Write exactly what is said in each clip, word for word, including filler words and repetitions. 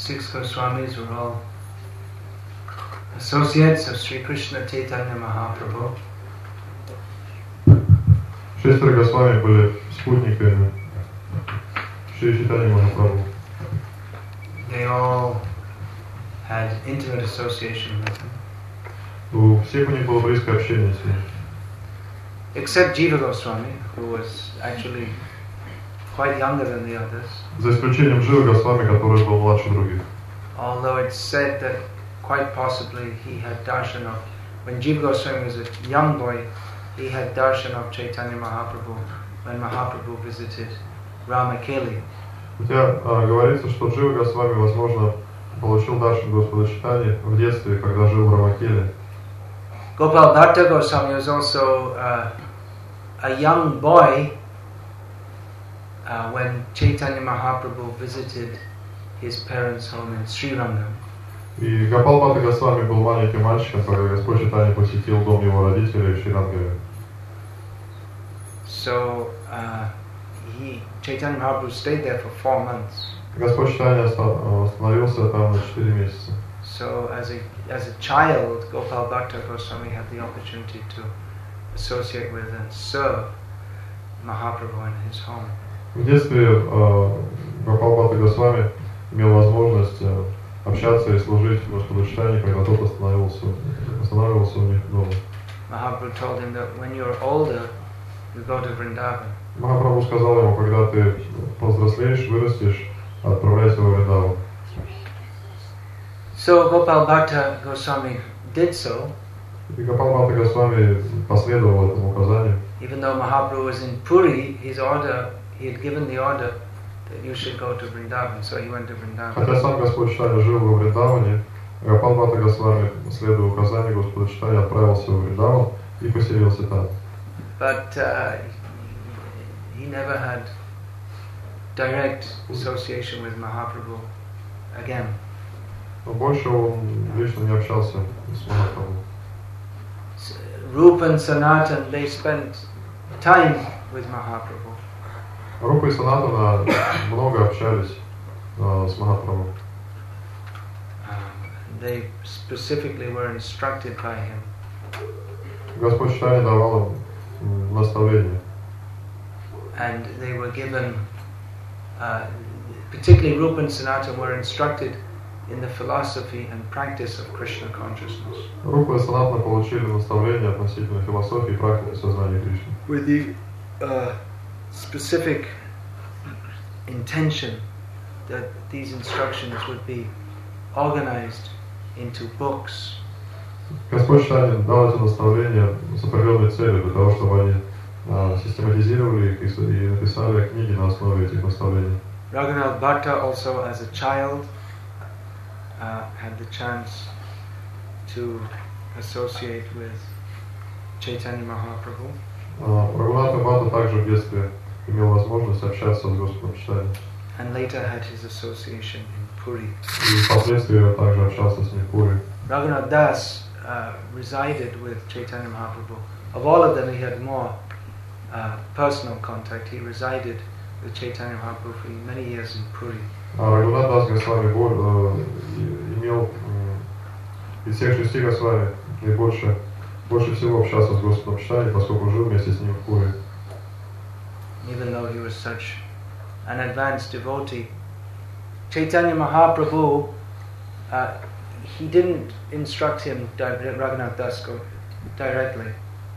six Goswamis were all associates of Sri Krishna Chaitanya Mahaprabhu. Шестеро Госвами были спутниками Шри Чайтаньи Махапрабху. They all had intimate association with him. У всех у них было близкое общение с ним. Except Jiva Goswami, who was actually quite younger than the others. За исключением Дживы Госвами, который был младше других. Although it's said that quite possibly he had darshan of, when Jiva Goswami was a young boy, he had darshan of Chaitanya Mahaprabhu when Mahaprabhu visited Ramakeli. Хотя а, говорится, что Джива Госвами, возможно, получил даршан Господа Чайтаньи в детстве, когда жил в Рамакеле. Gopal Bhatta Goswami was also uh, a young boy uh, when Chaitanya Mahaprabhu visited his parents' home in Srirangam. И Гопал Бхатта Госвами был маленьким мальчиком, когда Господь Чайтанья посетил дом его родителей в Шрирангаве. So uh, he, Chaitanya Mahaprabhu stayed there for four months. Господь Чайтанья остановился там на четыре месяца. So as a as a child, Gopal Bhatta Goswami had the opportunity to associate with and serve Mahaprabhu in his home. В детстве э, Гопал Бхатта Госвами имел возможность э, общаться и служить Господу Чайтанье, когда тот остановился, останавливался у них дома. Mahaprabhu told him that when you're older, you go to Vrindavan. Махапрабху сказал ему, когда ты повзрослеешь, вырастешь, отправляйся во Вриндаван. So Gopal Bhatta Goswami did so. И Гопал Бхатта Госвами последовал этому указанию. Even though Mahaprabhu was in Puri, his order, he had given the order that you should go to Vrindavan, so he went to Vrindavan. Хотя сам Господь Чайтанья жил во Вриндаване, Гопал Бхатта Госвами, следуя указанию Господа Чайтаньи, отправился в Вриндаван и поселился там. But uh, he never had direct association with Mahaprabhu again. Но больше он лично не общался с Махапрабху. Rupa and Sanatan, they spent time with Mahaprabhu. Рупа и Санатана много общались uh, с Махапрабху. Um, they specifically were instructed by him. Господь Чайтанья давал им наставления. And they were given, uh, particularly Rupa and Sanatan were instructed in the philosophy and practice of Krishna consciousness. Рупа и Санатана получили наставления относительно философии и практики сознания Кришны. With the uh, specific intention that these instructions would be organized into books. Господь Чайтанья дал эти наставления с определенной целью, для того, чтобы они uh, систематизировали их и, и написали книги на основе этих наставлений. Raghunath Bhatta also, as a child, uh, had the chance to associate with Chaitanya Mahaprabhu. Рагунатха Бхатта также в детстве имел возможность общаться с Господом Чайтаньей. And later had his association in Puri. И впоследствии он также общался с ним в Пури. Raghunath Das uh, resided with Chaitanya Mahaprabhu. Of all of them, he had more uh, personal contact. He resided with Chaitanya Mahaprabhu for many years in Puri. Рагунат Дас Госвами имел из всех шести Госвами наибольше, больше всего общался с Господом Чайтаньей, поскольку жил вместе с ним в Пури. Even though he was such an advanced devotee, Chaitanya Mahaprabhu, uh, he didn't instruct him, Raghunath Das, directly.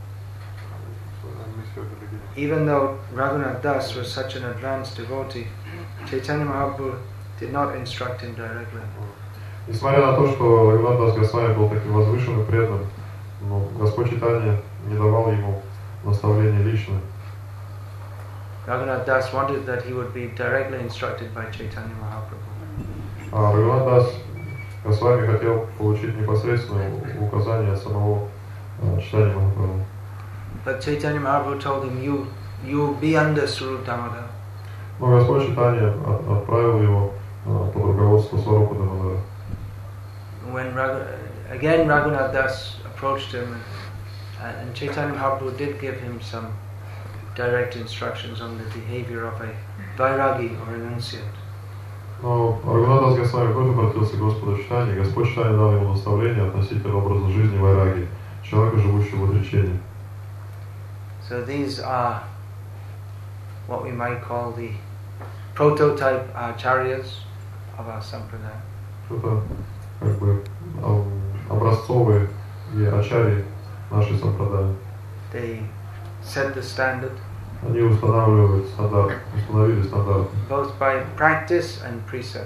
Even though Raghunath Das was such an advanced devotee, Chaitanya Mahaprabhu did not instruct him directly. Несмотря на то, что Рагунат Дас Госвами был таким возвышенным преданным, но Господь Чайтанья не давал ему наставления лично. Raghunath Das wanted that he would be directly instructed by Chaitanya Mahaprabhu. А Рагунат Дас Госвами хотел получить непосредственное указание от самого Чайтаньи Махапрабху. But Chaitanya Mahaprabhu told him, you, you be under Swarup Damodara. Но Господь Чайтанья отправил его под руководство Сварупа Дамодара. When Raghu, again Raghunath Das approached him, and, and Chaitanya Mahaprabhu did give him some direct instructions on the behavior of a vairagi or renunciate. Но Рагунатас Госвами вновь обратился к Господу Чайтанье, и Господь Чайтанья дал ему наставление относительно образа жизни вайраги, человека, живущего в отречении. So these are what we might call the prototype acharyas of our sampradaya. Это как бы образцовые и ачарьи нашей сампрадаи. They set the standard. Они устанавливают стандарт, установили стандарт. Both by practice and precept.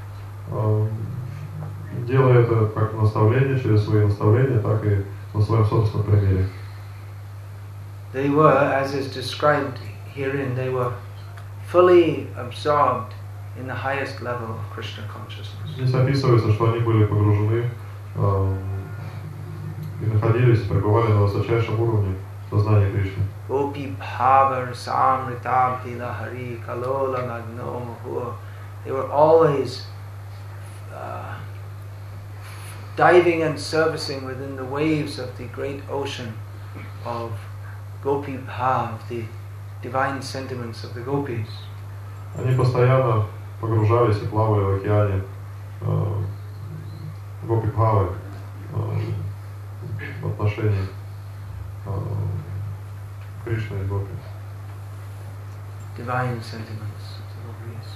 Делая это как наставление, через свои наставления, так и на своем собственном примере. They were, as is described herein, they were fully absorbed in the highest level of Krishna consciousness. Здесь описывается, что они были погружены э, и находились, пребывали на высочайшем уровне сознания Кришны. Gopi bhava samritabdi lahari kalola magno muhur. They were always uh, diving and servicing within the waves of the great ocean of Gopi bhav, the divine sentiments of the gopis. Они постоянно погружались и плавали в океане э, Гопи Бхавы э, в отношении э, Кришны и Гопи. Divine sentiments of the gopis.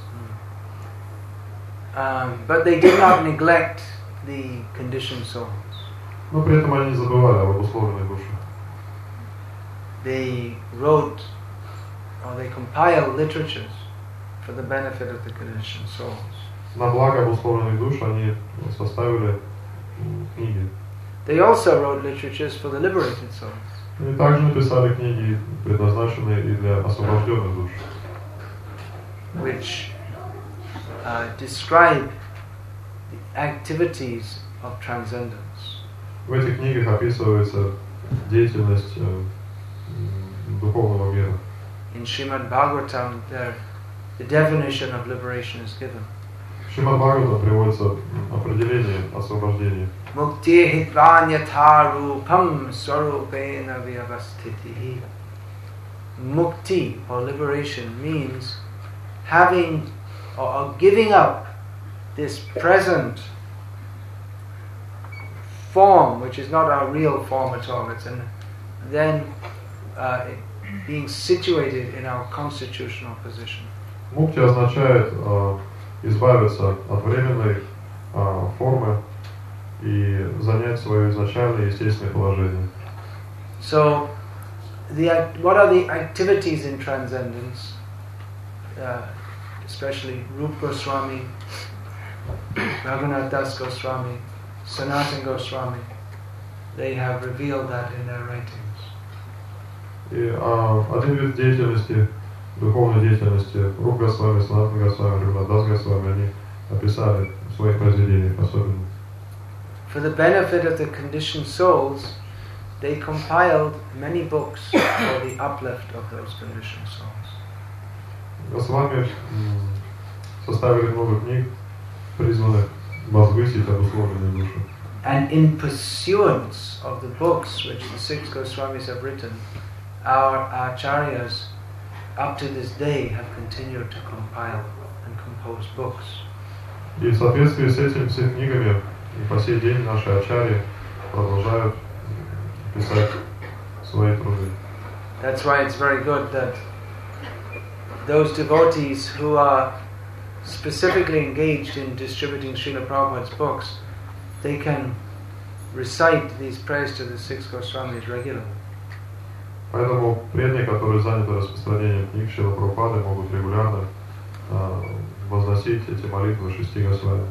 Mm. Um, but they did not neglect the conditioned souls. Но при этом они не забывали об обусловленной душе. They wrote or they compiled literatures for the benefit of the conditioned souls. На благо обусловленных душ они составили книги. They also wrote literatures for the liberated souls. И также написали книги, предназначенные и для освобожденных душ, which uh, describe the activities of transcendence. В этих книгах описывается деятельность э, духовного мира. In Srimad Bhagavatam, there, the definition of liberation is given. В Шримад Бхагаватам приводится определение освобождения. Mukti hitvanyatha rupam swarupena vyavastitihi. Mukti, or liberation, means having or, or giving up this present form, which is not our real form at all. It's an, then uh, being situated in our constitutional position. Мукти означает э, избавиться от временной э, формы и занять свое изначальное естественное положение. So, the what are the activities in transcendence? Uh, especially Rupa Goswami, Raghunath Das Goswami, Sanatana Goswami, they have revealed that in their writings. И а, один вид деятельности, духовной деятельности, Руп Госвами, Санатана Госвами, Рагунат Дас Госвами, они описали в своих произведениях особенно. For the benefit of the conditioned souls, they compiled many books for the uplift of those conditioned souls. Госвами составили много книг, призванных возвысить обусловленные души. And in pursuance of the books which the six Goswamis have written, our acharyas up to this day have continued to compile and compose books. И в соответствии с этими всеми книгами и по сей день наши ачарьи продолжают писать свои труды. That's why it's very good that those devotees who are specifically engaged in distributing Srila Prabhupada's books, they can recite these prayers to the six Goswamis regularly. Поэтому преданные, которые заняты распространением книг Шрила Прабхупады, могут регулярно э, возносить эти молитвы шести Госвами.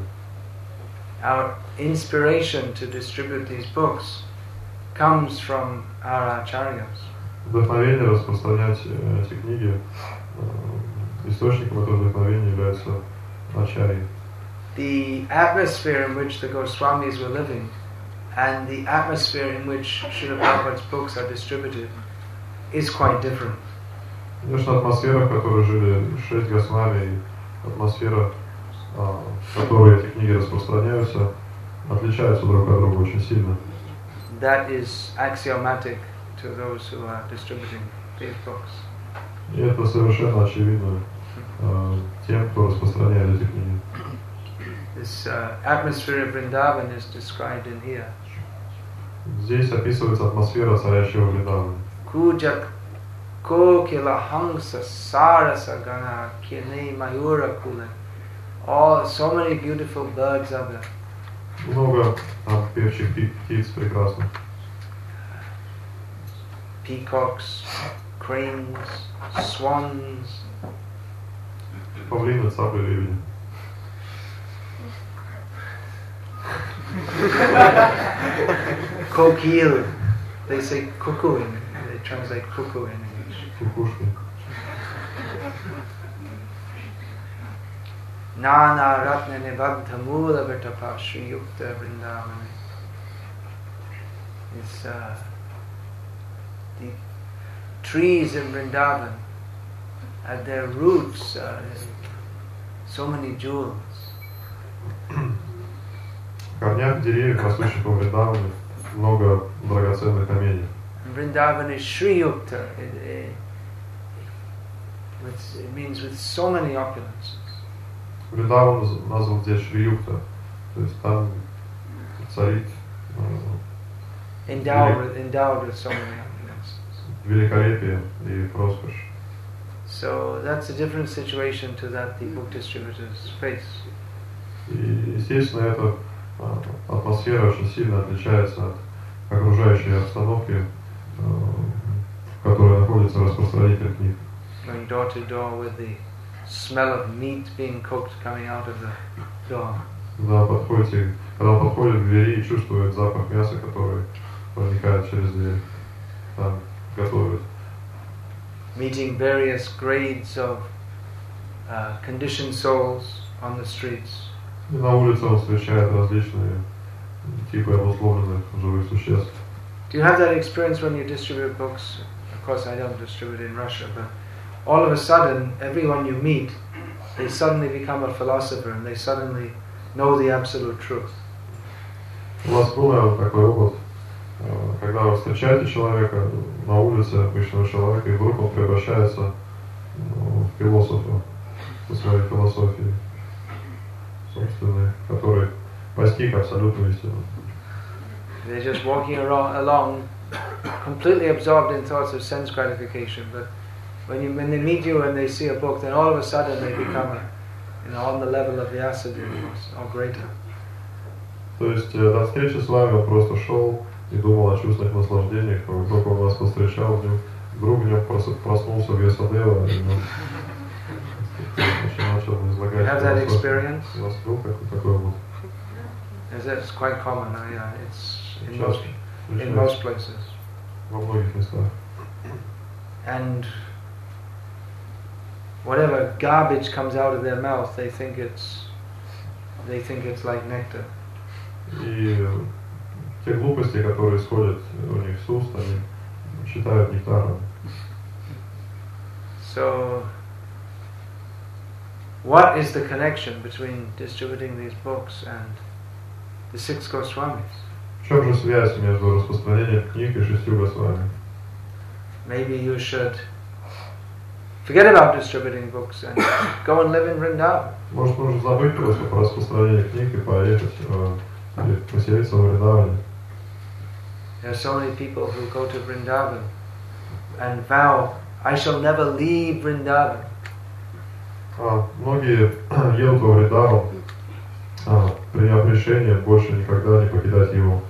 Our inspiration to distribute these books comes from our acharyas. Вдохновение распространять эти книги, э, источником этого вдохновения являются ачарьи. The atmosphere in which the Goswamis were living and the atmosphere in which Srila Prabhupada's books are distributed is quite different. Конечно, атмосфера, в которой жили шесть Госвами, и атмосфера, в которой эти книги распространяются, отличаются друг от друга очень сильно. That is axiomatic to those who are distributing these books. И это совершенно очевидно э, тем, кто распространяет эти книги. This uh, atmosphere of Vrindavan is described in here. Здесь описывается атмосфера царящего Вриндавана. Kujak kokila hangsa sarasa gana kine mayura kule. All so many beautiful birds are there. Много там певчих птиц прекрасных. Peacocks, cranes, swans. Павлины, цапли, лебеди. Kokil, they say cuckoo in, they translate cuckoo in English. Кукушки. Nana ratna nivadha mula vitapa Shri Yukta Vrindavani. It's uh, the trees in Vrindavan, at their roots uh, so many jewels. В корнях деревьев, растущих во Вриндаване, много драгоценных камней. Vrindavan is Shri Yukta. It, it, it means with so many opulences. Вриндаван назван здесь Шри-Юкта, то есть там царит э, endowed, with, endowed with so many opulences. Великолепие и роскошь. So that's a different situation to that the book distributors face. И, естественно, эта атмосфера очень сильно отличается от окружающей обстановки, э, в которой находится распространитель книг. Going door to door with the smell of meat being cooked coming out of the door. Да, подходите, когда он подходит к двери и чувствует запах мяса, который проникает через дверь, там готовят. Meeting various grades of uh, conditioned souls on the streets. И на улице он встречает различные типы обусловленных живых существ. Do you have that experience when you distribute books? Of course, I don't distribute in Russia, but all of a sudden, everyone you meet, they suddenly become a philosopher and they suddenly know the absolute truth. У вас был, наверное, такой опыт, когда вы встречаете человека на улице, обычного человека, и вдруг он превращается ну, в философа со своей философией собственной, который постиг абсолютную истину. They're just walking along, completely absorbed in thoughts of sense gratification, but when you when they meet you and they see a book, then all of a sudden they become, a, you know, on the level of the Asadi or, or greater. То есть до встречи с вами он просто шел и думал о чувственных наслаждениях, но вдруг он вас повстречал, вдруг в нем проснулся Вьясадева, и он начал излагать. Have that experience? У вас был такой опыт? It's quite common. Yeah, it's in most in most places. Во многих местах. And whatever garbage comes out of their mouth, they think it's they think it's like nectar. И те глупости, которые исходят у них с уст, они считают нектаром. So, what is the connection between distributing these books and the six Goswamis? В чем же связь между распространением книг и шестью Госвами? Maybe you should forget about distributing books and go and live in Vrindavan. Может, нужно забыть просто про распространение книг и поехать, или поселиться в Вриндаване. There are so many people who go to Vrindavan and vow, I shall never leave Vrindavan. А, многие едут во Вриндаван, а, приняв решение больше никогда не покидать его.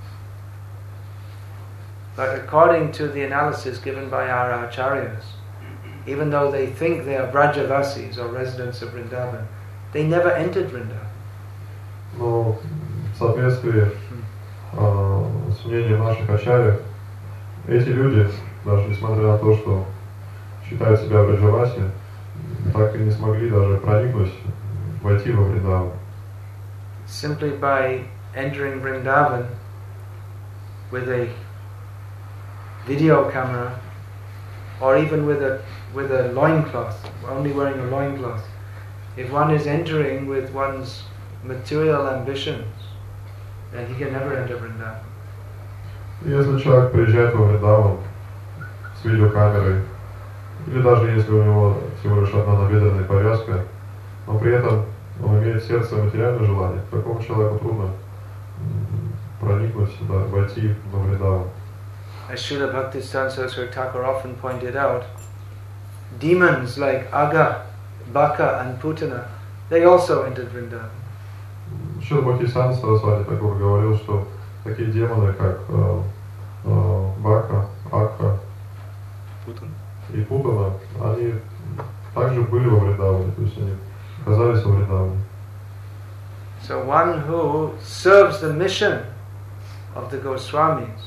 But according to the analysis given by our acharyas, even though they think they are Brajavasis or residents of Vrindavan, they never entered Vrindavan. Но в соответствии а, с мнением наших ачарьев, эти люди, даже несмотря на то, что считают себя браджаваси, так и не смогли даже проникнуть, войти во Вриндаван. Simply by entering Vrindavan with a video camera or even with a with a loincloth, only wearing a loincloth. If one is entering with one's material ambitions, then he can never enter Vrindavan. Если человек приезжает во Вриндаван с видеокамерой или даже если у него всего лишь одна набедренная повязка, но при этом он имеет в сердце материальное желание, такому человеку трудно проникнуть сюда, войти во Вриндаван. As Srila Bhaktisiddhanta Saraswati Thakur often pointed out, demons like Aga, Baka and Putana, they also entered Vrindavan. Шрила Бхактисиддханта Сарасвати Тхакур говорил, что такие демоны, как э, э, Бака, Акха и Путана, они также были во Вриндаване, то есть они оказались во Вриндаване. So one who serves the mission of the Goswamis,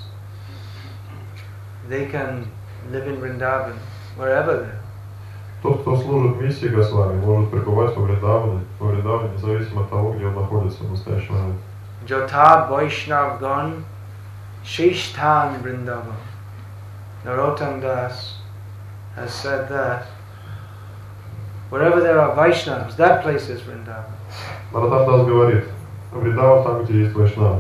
they can live in Vrindavan wherever they are. Тот, кто служит миссии Госвами, может пребывать во Вриндаване, во Вриндаване, независимо от того, где он находится в настоящий момент. Jotha Vaishnav Gan Shishtan Vrindavan. Narottam Das has said that wherever there are Vaishnavas, that place is Vrindavan. Наротам Дас говорит, Вриндаван там, где есть Вайшнавы.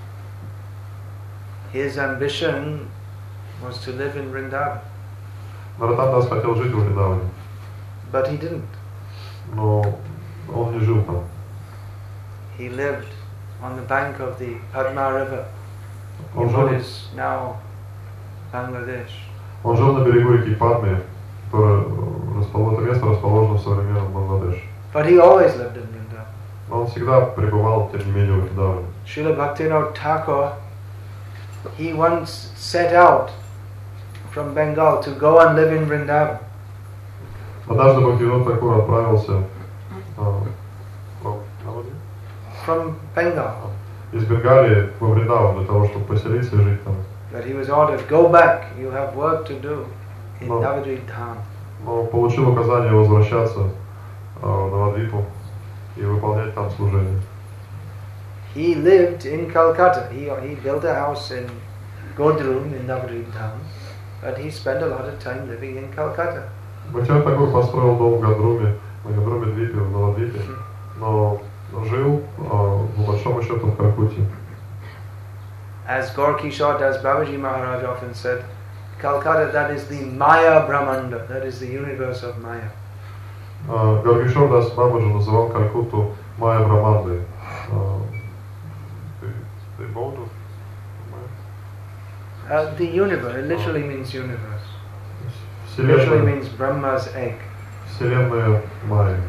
His ambition was to live in Vrindavan. Наротам Дас хотел жить в Вриндаване. But he didn't. Но он не жил там. He lived on the bank of the Padma River, Он in жил, what is now Bangladesh. он жил на берегу реки Падме, которое расположено, это место расположено в современном Бангладеше. But he always lived in Vrindavan. Но он всегда пребывал, тем не менее, в Вриндаване. Srila Bhaktivinoda Thakur, he once set out from Bengal to go and live in Vrindavan. Однажды Бхактивинода Тхакур отправился а, From Bengal. из Бенгалии во Вриндаван для того, чтобы поселиться и жить там. But he was ordered, go back, you have work to do in No. Navadvip Dham. Но получил указание возвращаться а, в Навадвипу и выполнять там служение. He lived in Calcutta. He, he built a house in Godrum in Navadvip Dham, but he spent a lot of time living in Calcutta. Бхактивинода Тхакур построил дом в Гадруме, на Гадруме Двипе, в Навадвипе, но жил а, по большому счету в Калькутте. As Gorkishore Das Babaji Maharaj often said, Calcutta, that is the Maya Brahmanda, that is the universe of Maya. Uh, Горкишор Дас Бабаджи называл Калькутту Майя Брамандой. Uh, the, the abode of Uh, the universe, it literally means universe. Вселенная, Literally means Brahma's egg. Вселенная Майя.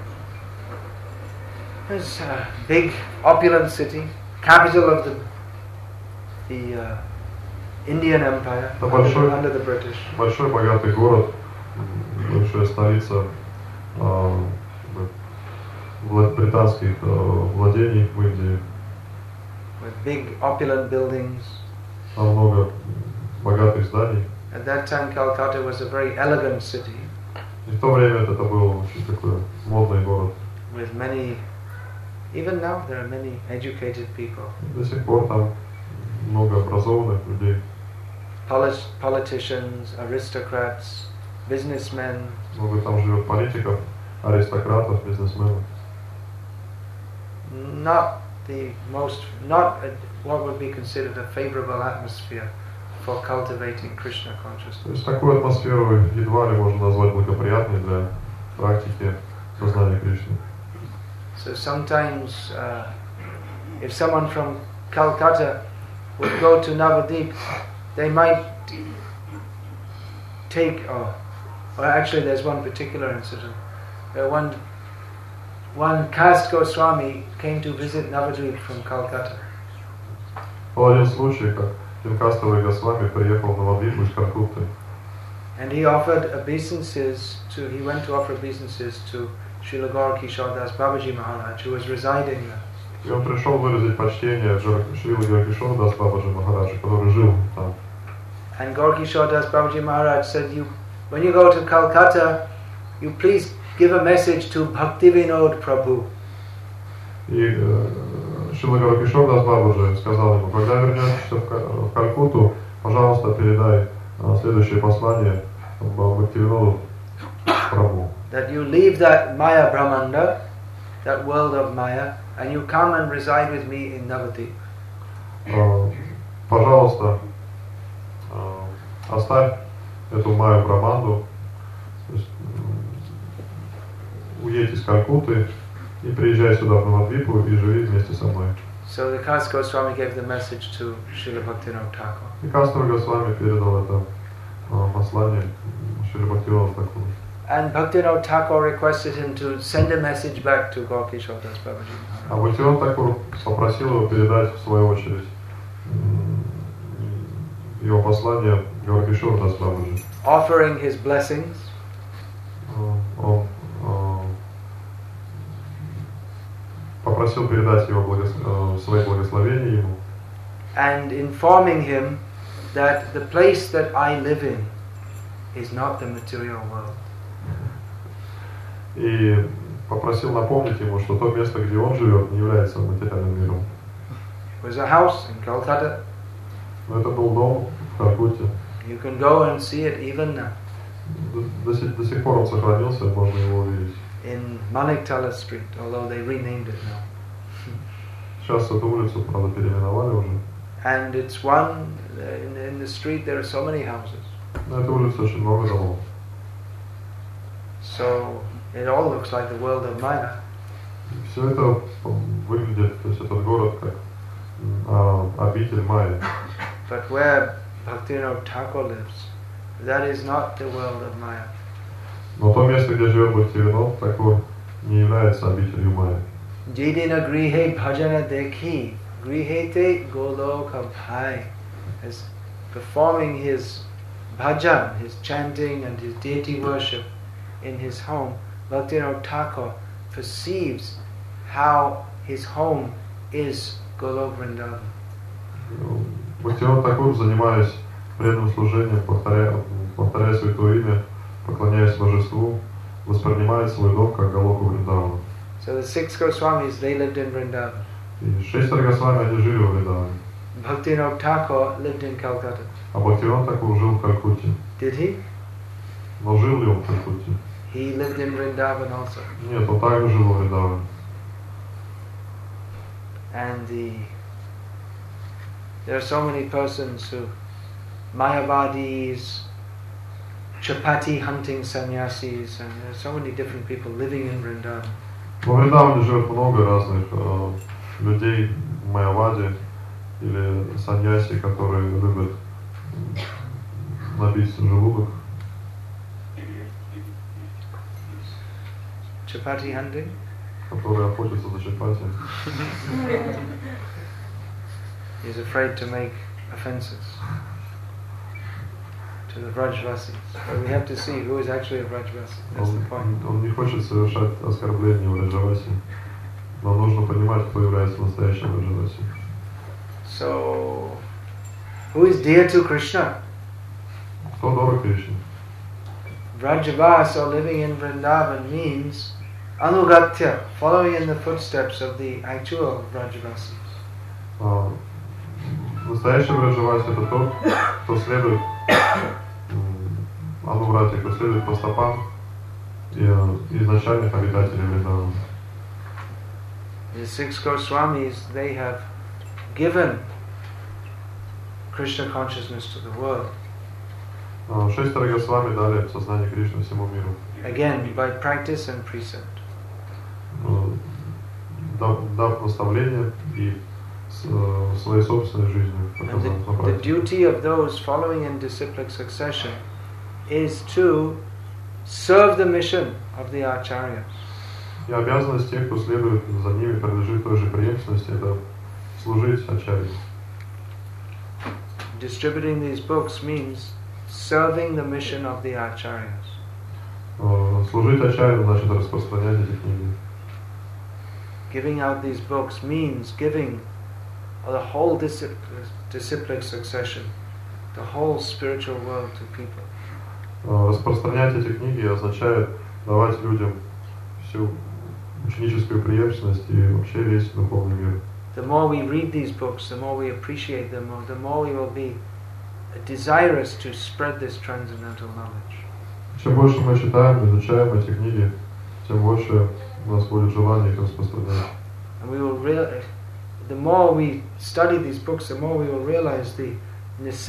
It's a big, opulent city, capital of the the uh, Indian Empire The under, большой- the, under the British. Большой богатый город, большая столица uh, вла- британских uh, владений в Индии. With big, opulent buildings. Там много богатых зданий. At that time, Calcutta was a very elegant city И в то время это был очень такой модный город. with many. Even now, there are many educated people, До сих пор там много образованных людей. Polit- politicians, aristocrats, businessmen. Много там живет политиков, аристократов, бизнесменов. Not the most, not a, what would be considered a favorable atmosphere for cultivating Krishna То consciousness. есть такую атмосферу едва ли можно назвать благоприятной для практики сознания Кришны. So sometimes, uh, if someone from Calcutta would go to Navadvip, they might take, or, or actually there's one particular incident, where one, one caste Goswami came to visit Navadvip from Calcutta. Был один случай, как Тинкастовый Госвами приехал в Навадвип из Калькутты. And he offered obeisances to, he went to offer obeisances to Srila Gaurkishore Das Babaji Maharaj, who was residing there. И он пришел выразить почтение Шрилы Горкишора Дас Бабаджи Махараджа, который жил там. And Gaurkishore Das Babaji Maharaj said, "You, when you go to Calcutta, you please give a message to Bhaktivinoda Prabhu." И э, Шрила Горкишор Дас Бабаджи сказал ему, когда вернешься в, Ка- в Калькутту, пожалуйста, передай э, следующее послание Бхактивиноду Прабху. That you leave that Maya Brahmanda, that world of Maya, and you come and reside with me in Navadvip. Э, Пожалуйста, э, оставь эту Майю Браманду из Калькутты и приезжай сюда в Навадвипу и живи вместе со мной. So the Kas Goswami gave the message to Srila Bhaktivinoda Thakur. И Кастур Госвами передал это послание Шри Бхактивинода Тхакуру. And Bhaktivinoda Thakur requested him to send a message back to Gaurkishore Das Babaji. А Бхактивинода Тхакур попросил его передать в свою очередь его послание Gaurkishore Das Babaji. Offering his blessings. Он попросил передать его благос... свои благословения ему. And informing him that the place that I live in is not the material world. И попросил напомнить ему, что то место, где он живет, не является материальным миром. It was a house in Calcutta. Но это был дом в Калькутте. You can go and see it even now. До, до, до сих пор он сохранился, можно его увидеть. In Maniktala Street, although they renamed it now. Сейчас эту улицу, правда, переименовали уже. And it's one, in, in the street there are so many houses. На этой улице очень много домов. So it all looks like the world of Maya. Все это выглядит, то есть этот город как а, обитель Майи. But where Bhaktivinoda Thakur lives, that is not the world of Maya. Но то место, где живет Бхактивинода Тхакур, не является обителью Майи. Jedina grihe bhajana dekhi, grihete goloka bhai. As performing his bhajan, his chanting and his deity worship in his home, Bhaktivinoda Thakur perceives how his home is Golok Vrindavan. Бхактивинода Тхакур, занимаясь преданным служением, повторяя, повторяя святое имя, поклоняясь Божеству, воспринимает свой дом как Галоку Вриндавана. So the six Goswamis, they lived in Vrindavan. И шестеро Госвами, они жили в Вриндаване. Bhaktivinoda Thakur lived in Calcutta. А Бхактивинода Тхакур жил в Калькутте. Did he? Но жил ли он в Калькутте? He lived in Vrindavan also. Нет, он также жил в Вриндаване. And the there are so many persons who Mayavadis, chapati hunting sannyasis, and there are so many different people living in Vrindavan. Во Вриндаване живет много разных э, людей, майявади или саньяси, которые любят набить желудок. Chapati hunting? Которые охотятся за чапати. He's afraid to make offenses to the Vrajvasis. But we have to see who is actually a Vrajvasi. That's the point. Он не хочет совершать оскорбления Враджаваси, но нужно понимать, кто является настоящим Враджаваси. So, who is dear to Krishna? Кто дорог Кришне? Vrajavas, or living in Vrindavan, means anugatya, following in the footsteps of the actual Vrajavasis. А, настоящий Враджаваси это тот, кто следует ануврати, кто следует по стопам изначальных обитателей Вриндавана. The six Goswamis, they have given Krishna consciousness to the world. Шестеро Госвами дали сознание Кришны всему миру. Again, by practice and precept. Дав, дав наставление и своей собственной жизнью. And the, the duty of those following in disciplic succession is to serve the mission of the acharyas. И обязанность тех, кто следует за ними, принадлежит той же преемственности, это служить ачарье. Distributing these books means serving the mission of the acharyas. Служить ачарье значит распространять эти книги. Giving out these books means giving the whole disciplic, disciplic succession, the whole spiritual world to people. Распространять эти книги означает давать людям всю ученическую преемственность и вообще весь духовный мир. The more we read these books, the more we appreciate them, the more we will be desirous to spread this transcendental knowledge. Чем больше мы читаем, изучаем эти книги, тем больше у нас будет желание их распространять. And we will realize, the more we study these books, the more we will realize the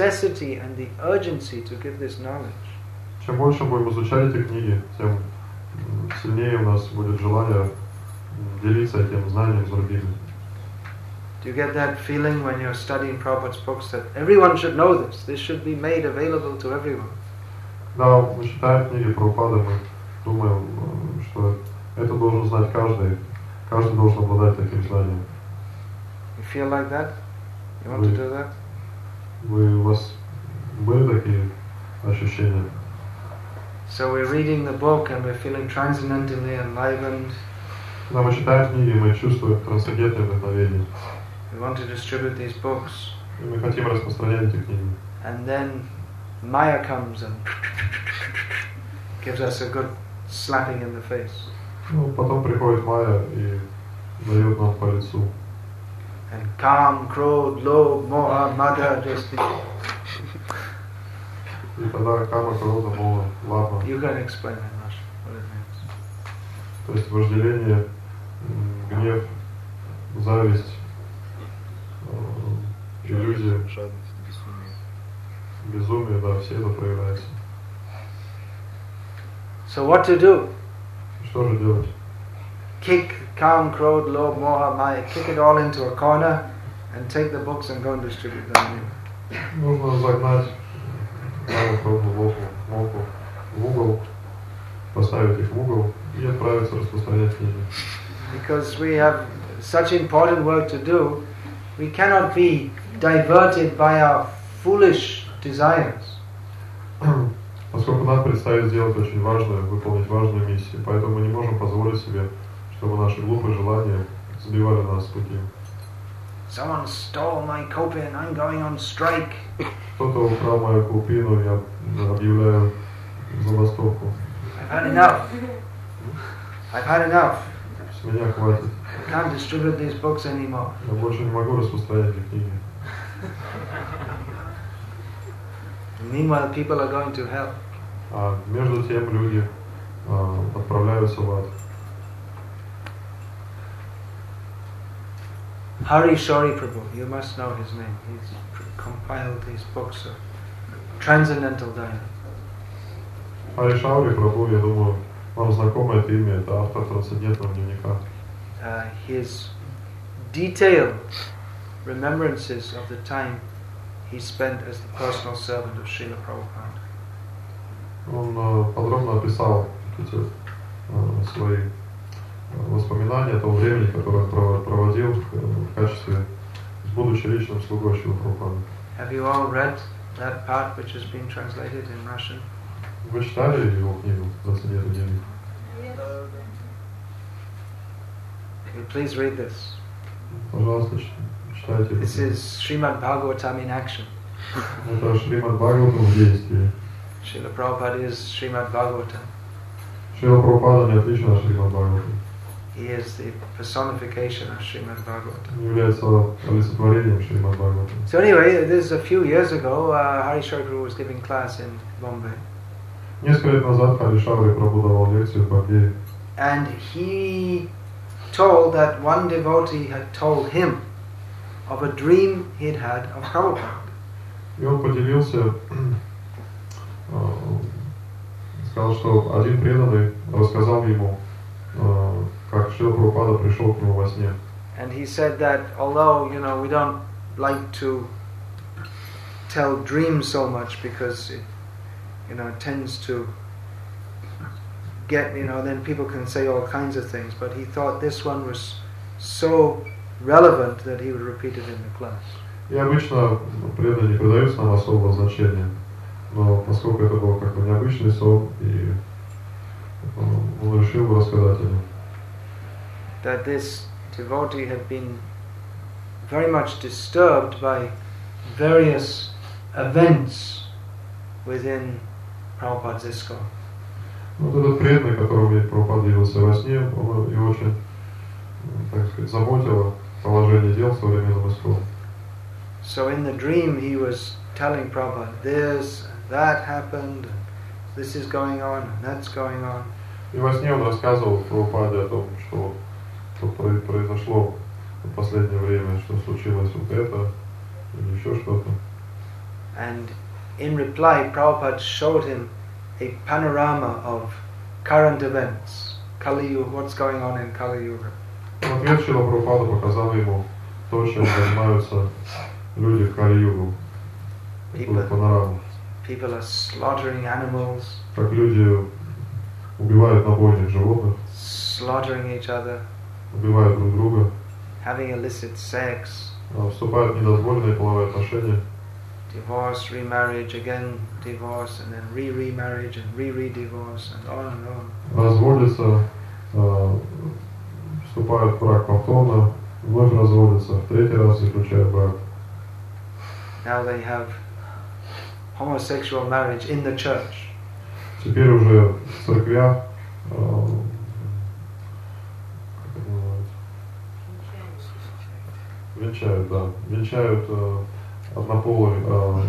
necessity and the urgency to give this knowledge. Чем больше будем изучать эти книги, тем сильнее у нас будет желание делиться этим знанием с другими. Do you get that feeling when you're studying Prabhupada's books that everyone should know this? This should be made available to everyone. Да, мы читаем книги Прабхупады, мы думаем, что это должен знать каждый. Каждый должен обладать таким знанием. You feel like that? You want to do that? Вы, у вас были такие ощущения? So we're reading the book and we're feeling transcendentally enlivened. Когда мы читаем книги, мы чувствуем трансцендентное вдохновение. We want to distribute these books. И мы хотим распространять эти книги. And then Maya comes and gives us a good slapping in the face. Ну, потом приходит Майя и дает нам по лицу. And Kam, Krodh, Lobh, Moha, Mada just... И тогда Кама, Крода, Моха, Лабха. You can explain in Russian what it means. То есть вожделение, гнев, зависть, иллюзия, жадность, безумие. безумие, да, все это проявляется. So what to do? Что же делать? Kick Kam, Krodh, Lobh, Moha, Maya, kick it all into a corner and take the books and go and distribute them. Нужно загнать Каму, Кроду, Лобху, Моху в угол, поставить их в угол и отправиться распространять книги. Because we have such important work to do, we cannot be diverted by our foolish desires. Поскольку нам предстоит сделать очень важную, выполнить важную миссию, поэтому мы не можем позволить себе, чтобы наши глупые желания сбивали нас с пути. Someone stole my kopi and I'm going on strike. Кто-то украл мою купину, я объявляю забастовку. I've had enough. I've had enough. С меня хватит. I can't distribute these books anymore. Я больше не могу распространять эти книги. Meanwhile, people are going to hell. А между тем люди а, отправляются в ад. Hari Shori Prabhu, you must know his name. He's compiled these books of transcendental dialogue. Хари Шаури Прабху, я думаю, вам знакомо это имя, это автор трансцендентного дневника. Uh, his detailed remembrances of the time he spent as the personal servant of Srila Prabhupada. Он uh, подробно описал эти uh, свои воспоминания того времени, которое он проводил в качестве, будучи личным слугой Шрилы Прабхупады. Have you all read that part which has been translated in Russian? Вы читали его книгу «Трансцендентный дневник»? Please read this. Пожалуйста, читайте. This is Srimad Bhagavatam in action. Это Шримад Бхагаватам в действии. Srila Prabhupada is Srimad Bhagavatam. Шрила Прабхупада не отлична от Шримад Бхагаватам. He is the personification of Srimad Bhagavatam. Он является олицетворением Шримад Бхагаватам. So anyway, this is a few years ago, uh, Hari Shori Prabhu was giving class in Bombay. Несколько лет назад Хари Шаури Прабху давал лекцию в Бомбее. And he told that one devotee had told him of a dream he had had of Prabhupada. И он поделился, сказал, что один преданный рассказал ему, как Шрила Прабхупада пришел к нему во сне. And he said that although, you know, we don't like to tell dreams so much because it, you know, tends to get, you know, then people can say all kinds of things, but he thought this one was so relevant that he would repeat it in the class. И обычно преданные не придают нам особого значения, но поскольку это был как бы необычный сон, и он решил рассказать о нем. That this devotee had been very much disturbed by various events within Prabhupada's ISKCON. Вот этот преданный, которому Прабхупада явился во сне, он его очень, так сказать, заботило положение дел в современном ISKCON. So in the dream he was telling Prabhupada, this, that happened, and this is going on, and that's going on. И во сне он рассказывал Прабхупаде о том, что, что произошло в последнее время, что случилось вот это, или еще что-то. And in reply, Prabhupada showed him a panorama of current events. Kali Yuga, what's going on in Kali Yuga? В ответ Шрила Прабхупада показал ему то, чем занимаются люди в Кали-югу. Такую панораму. People are slaughtering animals. Как люди убивают набойных животных. Slaughtering each other. Убивают друг друга. Having illicit sex. Вступают в недозволенные половые отношения. Divorce, remarriage, again divorce, and then re-remarriage, and re-re-divorce, and on and on. Разводятся, вступают в брак повторно, вновь разводятся, в третий раз заключают брак. Now they have homosexual marriage in the church. Теперь уже в церквях венчают, да, венчают однополые,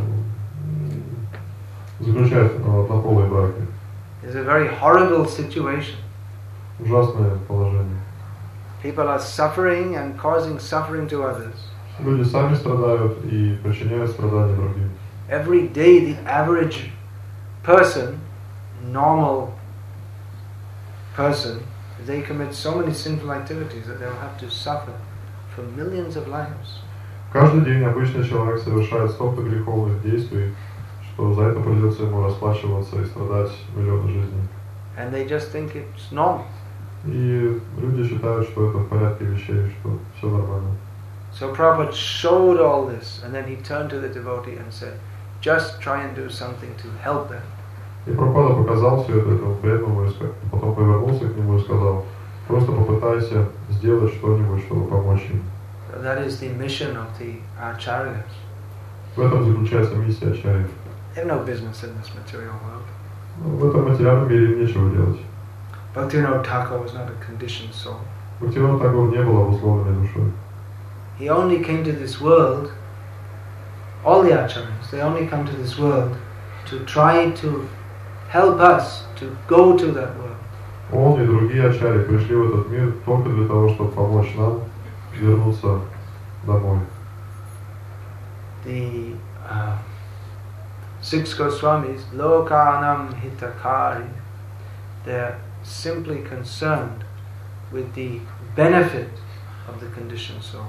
заключают однополые браки. It's a very horrible situation. Ужасное положение. People are suffering and causing suffering to others. Люди сами страдают и причиняют страдания другим. Every day the average person, normal person, they commit so many sinful activities that they'll have to suffer for millions of lives. Каждый день обычный человек совершает столько греховных действий, что за это придется ему расплачиваться и страдать миллионы жизней. And they just think it's normal. И люди считают, что это в порядке вещей, что все нормально. So Prabhupada showed all this, and then he turned to the devotee and said, just try and do something to help them. И Прабхупада показал все это этому преданному, и потом повернулся к нему и сказал, просто попытайся сделать что-нибудь, чтобы помочь им. So that is the mission of the acharyas. В этом заключается миссия ачарьев. They have no business in this material world. В этом материальном мире им нечего делать. Bhaktivinoda Thakur was not a conditioned soul. Бхактивинода Тхакур не был обусловленной душой. He only came to this world, all the acharyas, they only come to this world to try to help us to go to that world. Он и другие ачарьи пришли в этот мир только для того, чтобы помочь нам вернуться домой. The uh, six Goswamis, Lokanam Hitakari, they're simply concerned with the benefit of the conditioned souls.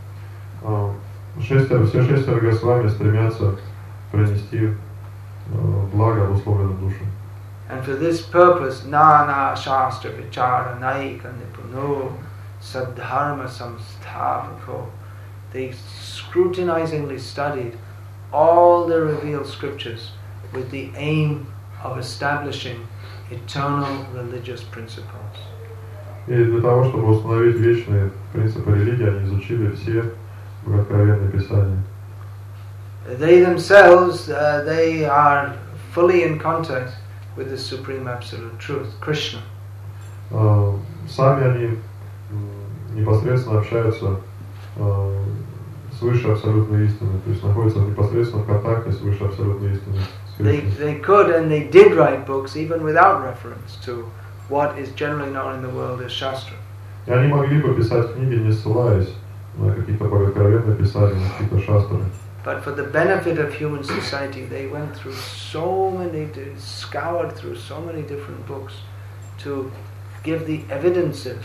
Шестеро, все шестеро Госвами стремятся принести благо обусловленным душам. And for this purpose, Nana Shastra Vichara Naika Nipuno Sadharma Samsthapako, they scrutinizingly studied all the revealed scriptures with the aim of establishing eternal religious principles. И для того, чтобы установить вечные принципы религии, они изучили все богооткровенные писания. They themselves, uh, they are fully in contact with the Supreme Absolute Truth, Krishna. Uh, сами они непосредственно общаются uh, с высшей абсолютной истиной, то есть находятся в непосредственном контакте с высшей абсолютной истиной. They, they could and they did write books even without reference to what is generally known in the world as Shastra. И они могли бы писать книги, не ссылаясь на какие-то богооткровенные писания, на какие-то шастры. But for the benefit of human society, they went through so many, they scoured through so many different books to give the evidences,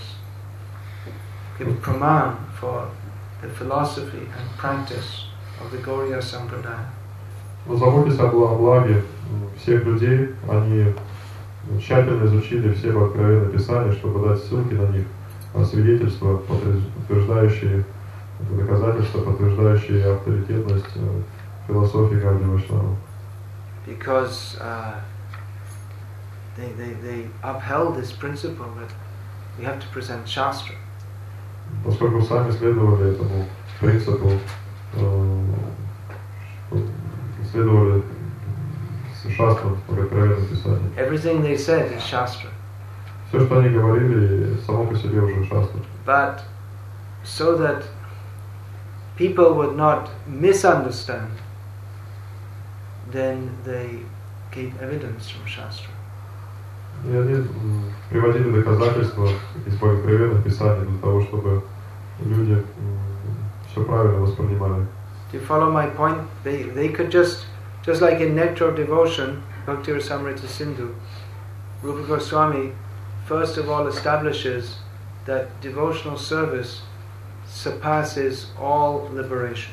give praman for the philosophy and practice of the Gauriya Sampradaya. Но заботясь о благе всех людей, они тщательно изучили все богооткровенные писания, чтобы дать ссылки на них, свидетельства, подтверждающие доказательства, подтверждающие авторитетность философии Гаудия Вайшнава. Because uh, they, they, they upheld this principle that we have to present Shastra. Поскольку сами следовали этому принципу, следовали шастрам, богооткровенным писаниям. Everything they said is Shastra. Все, что они говорили, само по себе уже шастра. But so that people would not misunderstand, then they gave evidence from Shastra. И они приводили доказательства из богооткровенных писаний для того, чтобы люди все правильно воспринимали. Do you follow my point? They they could just, just like in Nectar of Devotion, Bhakti Rasamrita Sindhu, Rupa Goswami first of all establishes that devotional service surpasses all liberation.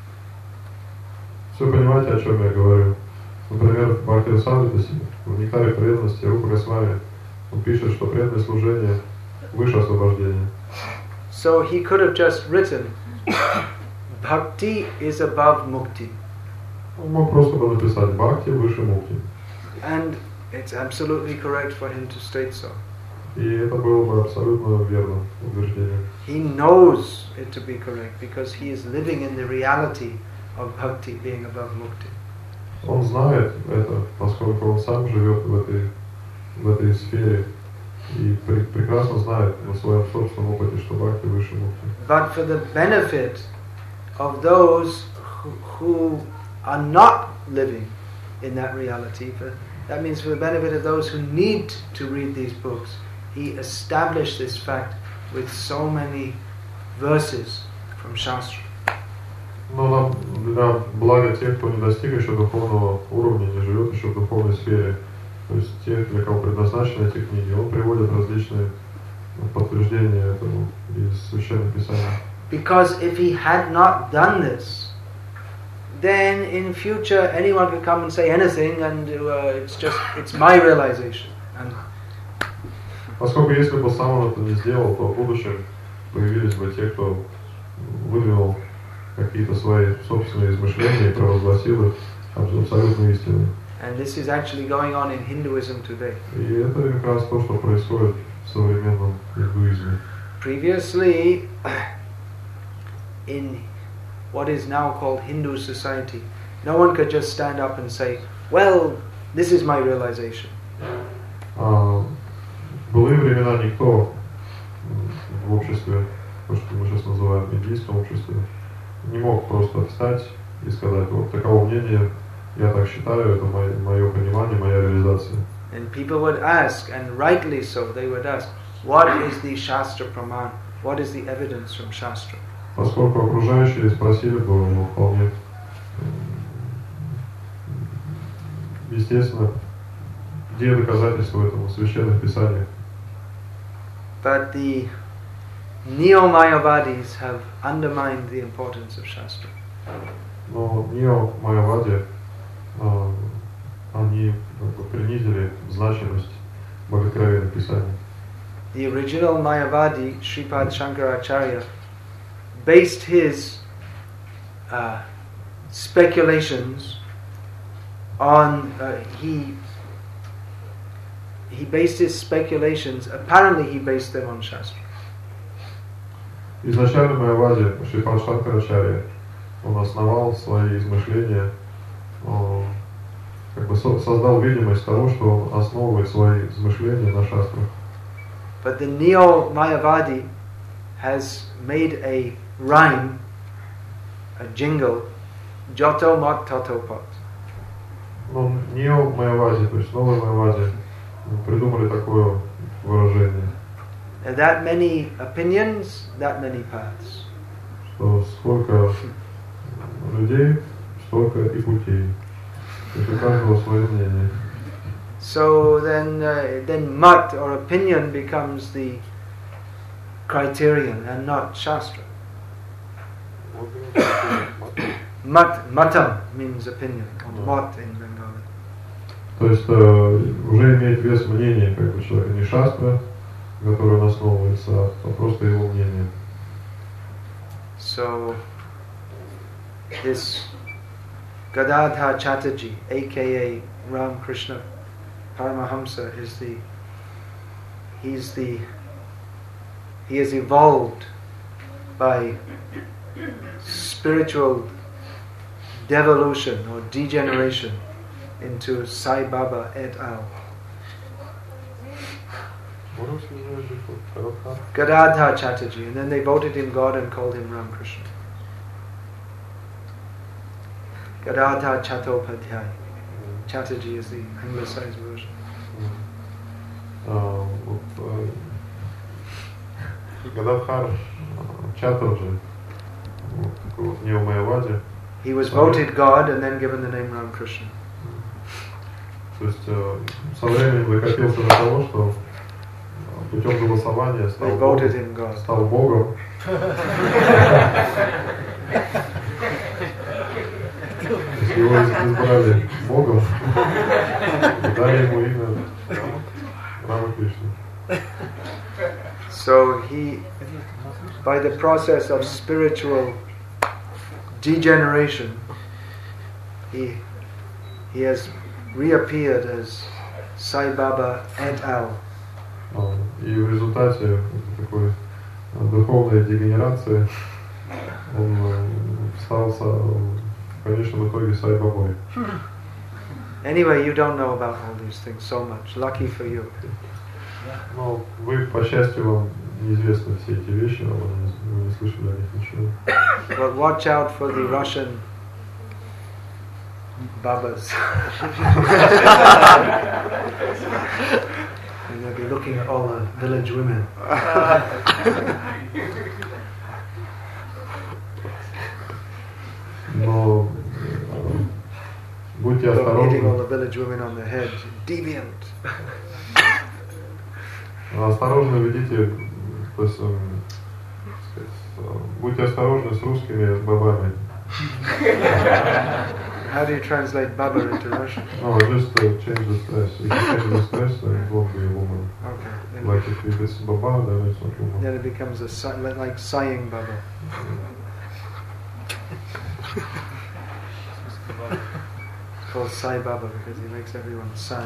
Все понимаете, о чем я говорю? Например, в Бхактивинода в Нектаре преданности Рупа Госвами он пишет, что преданное служение выше освобождения. So he could have just written, Bhakti is above Mukti. Он мог просто бы написать Бхакти выше Мукти. And it's absolutely correct for him to state so. И это было бы абсолютно верным утверждением. He knows it to be correct because he is living in the reality of Bhakti being above Mukti. Он знает это, поскольку он сам живет в этой, в этой сфере и при, прекрасно знает на своем собственном опыте, что Бхакти выше Мукти. But for the benefit of those who, who are not living in that reality, for, that means for the benefit of those who need to read these books, he established this fact with so many verses from Shastra. Но нам, для блага тех, кто не достиг еще духовного уровня, не живет еще в духовной сфере, то есть те, для кого предназначены эти книги, он приводит различные подтверждения этому из Священных Писаний. Because if he had not done this, then in future anyone could come and say anything, and uh, it's just it's my realization. And поскольку если бы сам он это не сделал, то в будущем появились бы те, кто выдвинул какие-то свои собственные измышления и провозгласил их абсолютно истиной. And this is actually going on in Hinduism today. И это как раз то, что происходит в современном индуизме. Previously, in what is now called Hindu society, no one could just stand up and say, well, this is my realization. А, в былые времена никто в обществе, то, что мы сейчас называем индийском обществе, не мог просто встать и сказать, вот таково мнение, я так считаю, это мое, мое понимание, моя реализация. And people would ask, and rightly so, they would ask, what is the Shastra Praman? What is the evidence from Shastra? Поскольку окружающие спросили бы, ну, вполне естественно, где доказательства этому в Священных Писаниях. But the Neo-Mayavadis have undermined the importance of Shastra. Но Нео-Майявади, э, они как бы принизили значимость боготкровенных Писаний. The original Mayavadi, Sripad Shankaracharya, based his uh, speculations on uh, he he based his speculations. Apparently, he based them on Shastra. Изначально Майявади, Шрипад Шанкарачарья, он основал свои измышления, он как бы создал видимость того, что он основывает свои измышления на шастрах. But the Neo-Mayavadi has made a rhyme, a jingle, Joto Mat Toto Pat. Но Нео-Майявади, то есть новый Майявади, придумали такое выражение. That many opinions, that many paths. Что сколько людей, столько и путей. То есть у каждого свое мнение. So then, uh, then mat or opinion becomes the criterion and not Shastra. Mat, matam means opinion, or mat in Bengali. То есть э, уже имеет вес мнение как бы человека, не шастра, на которой он основывается, а просто его мнение. So this Gadadhar Chatterjee, aka Ram Krishna Paramahamsa, is the he's the he has evolved by spiritual devolution or degeneration into Sai Baba et al. Gadadhar Chatterjee, and then they voted him God and called him Ram Krishna. Gadadhar Chattopadhyay. Chatterjee is the anglicized version. Гададхар Чаттерджи, такой вот Нео-Майявади. He was voted God and then given the name Ram Krishna. То есть со временем докатился до того, что путем голосования стал, Бог, стал Богом. Его избрали Богом, дали ему имя Рама Кришна. So he, by the process of spiritual degeneration, he he has reappeared as Sai Baba et al. И в результате такой духовной дегенерации он стал в конечном итоге Сай Бабой. Anyway, you don't know about all these things so much. Lucky for you. Но вы, по счастью, вам неизвестны все эти вещи, но вы не, вы не слышали о них ничего. But watch out for the Russian Babas. And they'll be looking at all the village women. Но будьте осторожны. Hitting all the village women on the head. Deviant. Осторожно ведите, то есть, будьте осторожны с русскими бабами. How do you translate baba into Russian? No, just uh, change the stress. If you change the stress, then it won't be a woman. Okay. Like if, if it's baba, then it's not woman. Then it becomes a si- like sighing baba. It's called Sai Baba because he makes everyone sigh.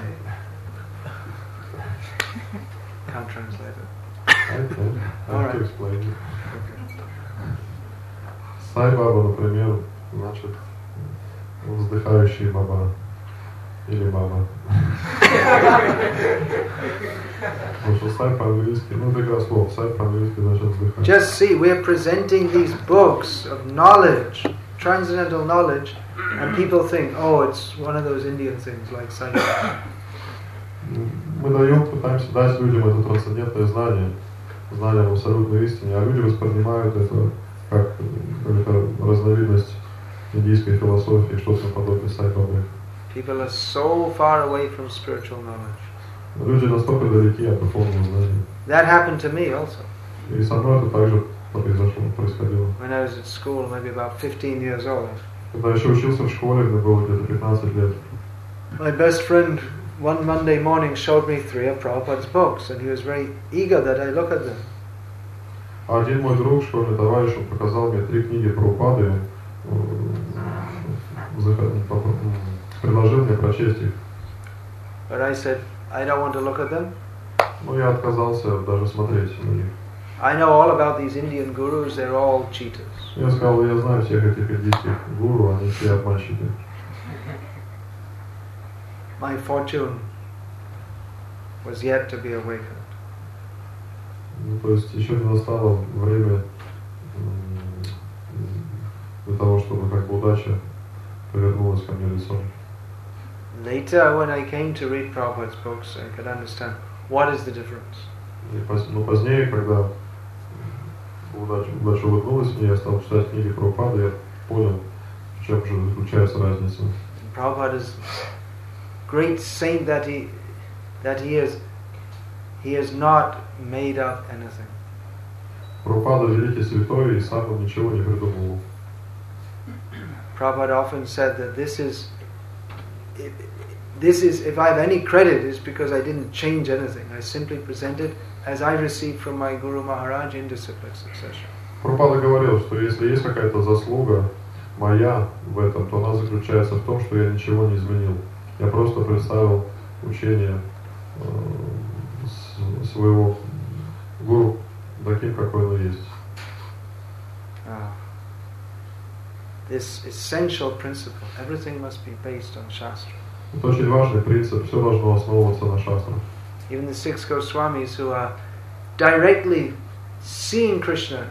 Can't translate it. I can. I All have to right. explain it. Okay. Sai Baba, например, значит вздыхающий баба или баба. Потому что сай по-английски, ну это как слово, сай по-английски значит вздыхать. Just see, we're presenting these books of knowledge, transcendental knowledge, and people think, oh, it's one of those Indian things like Sai Baba. Мы даем, пытаемся дать людям это трансцендентное знание, знание об абсолютной истине, а люди воспринимают это как какая-то разновидность индийской философии, что-то наподобие Сай Бабы. People are so far away from spiritual knowledge. Люди настолько далеки от духовного знания. That happened to me also. И со мной это также произошло, происходило. When I was at school, maybe about fifteen years old. Когда я еще учился в школе, мне было где-то пятнадцать лет. My best friend one Monday morning showed me three of Prabhupada's books, and he was very eager that I look at them. А один мой друг, школьный товарищ, он показал мне три книги Прабхупады, предложил мне прочесть их. But I said, I don't want to look at them. Но я отказался даже смотреть на них. I know all about these Indian gurus, they're all cheaters. Я сказал, я знаю всех этих индийских гуру, они все обманщики. My fortune was yet to be awakened. Ну, то есть еще не настало время для того, чтобы как бы удача повернулась ко мне лицом. Later, when I came to read Prabhupada's books, I could understand what is the difference. И поз- но позднее, когда удача, удача улыбнулась мне, я стал читать книги Прабхупады, я понял, в чем же заключается разница. Prabhupada is great saint that he that he is he has not made up anything. Прабхупада великий святой и сам он ничего не придумывал. Prabhupada often said that this is this is if I have any credit is because I didn't change anything. I simply presented as I received from my Guru Maharaj in disciplic succession. Прабхупада говорил, что если есть какая-то заслуга моя в этом, то она заключается в том, что я ничего не изменил. Я просто представил учение э, своего гуру таким, какой оно есть. Uh, this essential principle, everything must be based on Shastra. Это очень важный принцип, все должно основываться на шастрах. Even the six Goswamis who are directly seeing Krishna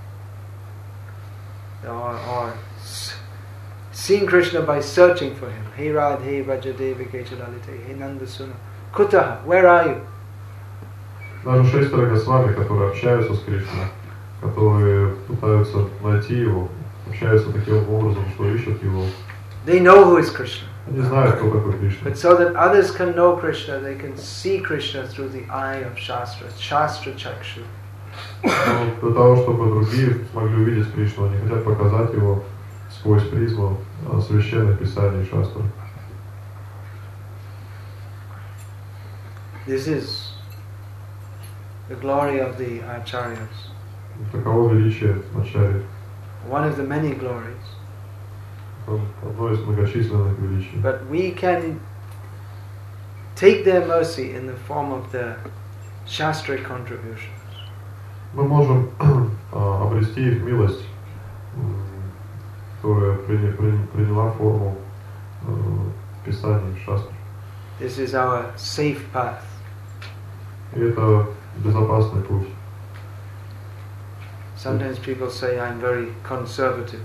or, or seeing Krishna by searching for him. Hey Radhe Vrajadevi Kechadalite, Hey Nandasuna, Kutaha, where are you? Даже шестеро Госвами, которые общаются с Кришной, которые пытаются найти его, общаются таким образом, что ищут его. They know who is Krishna. Они знают, кто такой Кришна. But so that others can know Krishna, they can see Krishna through the eye of Shastra, Shastra Chakshu. Но для того, чтобы другие смогли увидеть Кришну, они хотят показать его сквозь призму священных писаний Шастры. This is the glory of the Acharyas. Таково величие Ачарьи. One of the many glories. Одно из многочисленных величий. But we can take their mercy in the form of the Shastra contributions. Мы можем обрести их милость, которая приняла форму писаний Шастр. This is our safe path. И это безопасный путь. Sometimes people say I'm very conservative.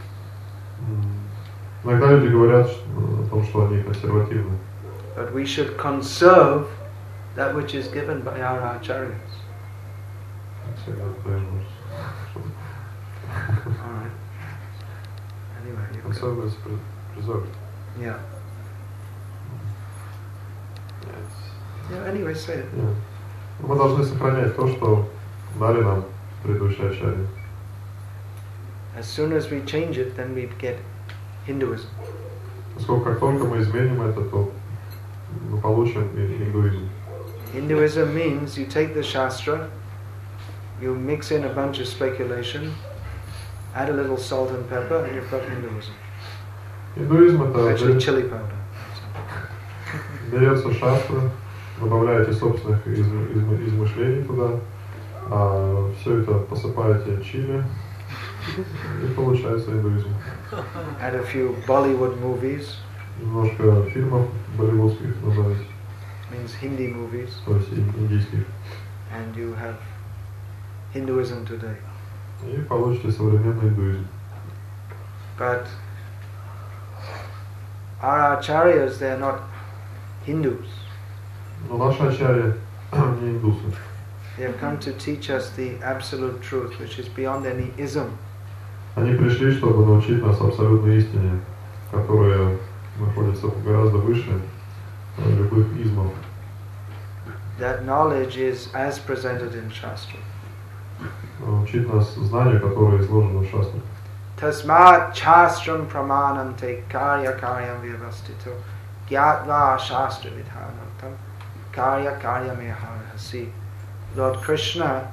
Иногда люди говорят о том, что они консервативны. But we should conserve that which is given by our acharyas. Alright. Anyway, you conserve is preserved. Yeah. Yeah, anyway, say it. Yeah. Мы должны сохранять то, что дали нам предыдущие ачарьи. As soon as we change it, then we get Hinduism. Поскольку как только мы изменим это, то мы получим индуизм. Hinduism means you take the Shastra, you mix in a bunch of speculation, add a little salt and pepper, and you've got Hinduism. Индуизм это Actually, chili powder. Берется шастра, добавляете собственных изм, изм, измышлений туда, а все это посыпаете чили, и получается индуизм. Add a few Bollywood movies. Немножко фильмов болливудских добавить. Means Hindi movies. То есть индийских. And you have Hinduism today. И получите современный индуизм. But our acharyas, they are not Hindus. Но наши ачарьи не индусы. They have come to teach us the absolute truth, which is beyond any ism. Они пришли, чтобы научить нас абсолютной истине, которая находится гораздо выше любых измов. That knowledge is as presented in Shastra. Учить нас знанию, которое изложено в Шастре. Tasmat Shastram Pramanante Karya Karyam Vyavastito Gyatva Shastra Vidhanantam Karya Karya Meharahasi. Lord Krishna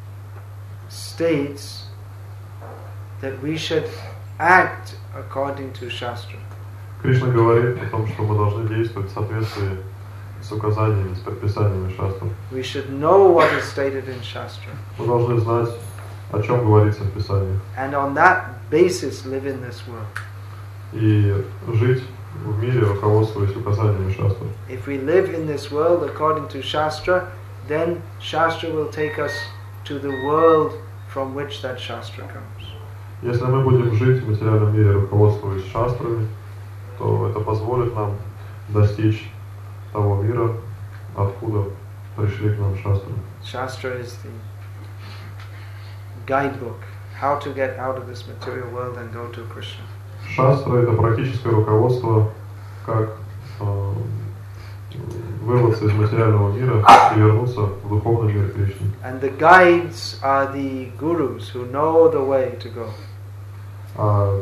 states that we should act according to Shastra. Кришна говорит о том, что мы должны действовать в соответствии с указаниями, с предписаниями Шастры. We should know what is stated in Shastra. Мы должны знать, о чем говорится в Писании. And on that basis live in this world. И жить в мире, руководствуясь указаниями Шастры. If we live in this world according to Shastra, then Shastra will take us to the world from which that Shastra comes. Если мы будем жить в материальном мире, руководствуясь Шастрами, то это позволит нам достичь того мира, откуда пришли к нам Шастры. Shastra is the guidebook, how to get out of this material world and go to Krishna. Шастра — это практическое руководство, как э, вырваться из материального мира и вернуться в духовный мир Кришны. And the guides are the gurus who know the way to go. А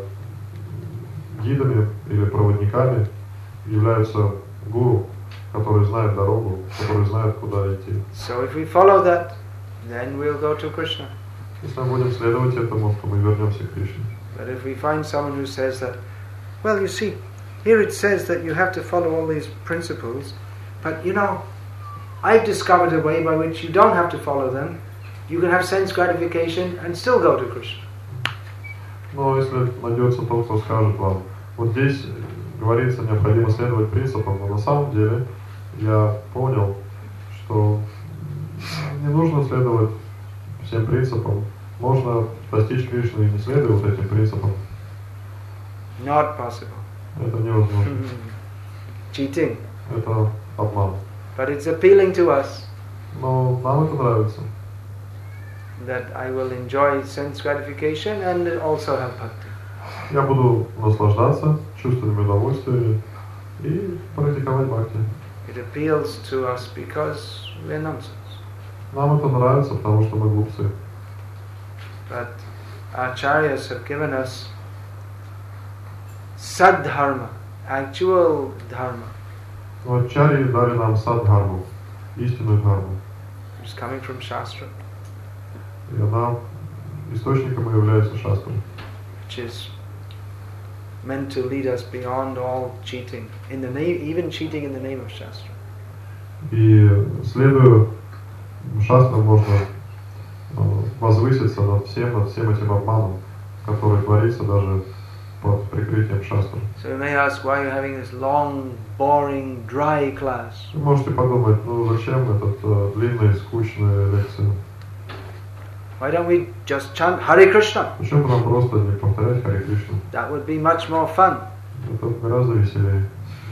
гидами или проводниками являются гуру, которые знают дорогу, которые знают, куда идти. So if we follow that, then we'll go to Krishna. Если мы будем следовать этому, то мы вернемся к Кришне. But if we find someone who says that, well, you see, here it says that you have to follow all these principles, but you know, I've discovered a way by which you don't have to follow them. You can have sense gratification and still go to Krishna. Но если найдется тот, кто скажет вам, вот здесь говорится, необходимо следовать принципам, но на самом деле я понял, что не нужно следовать всем принципам. Можно достичь Кришны, не следуя вот этим принципам. Not possible. Это невозможно. Cheating. Это обман. But it's appealing to us. Но нам это нравится. That I will enjoy sense gratification and also have bhakti. Я буду наслаждаться чувствами удовольствия и практиковать бхакти. It appeals to us because we're nonsense. Нам это нравится, потому что мы глупцы. But acharyas have given us sadharma, actual dharma. Но ачарьи дали нам садхарму, истинную дхарму. It's coming from Shastra. И она источником является шастрой. Which is meant to lead us beyond all cheating, in the name, even cheating in the name of Shastra. И следуя шастрам можно возвыситься над всем, над всем этим обманом, который творится даже под прикрытием шастры. So you may ask why you're having this long, boring, dry class. Вы можете подумать, ну зачем этот uh, длинная, скучная лекция? Why don't we just chant Hare Krishna? Почему бы нам просто не повторять Харе Кришну? That would be much more fun. Это гораздо веселее.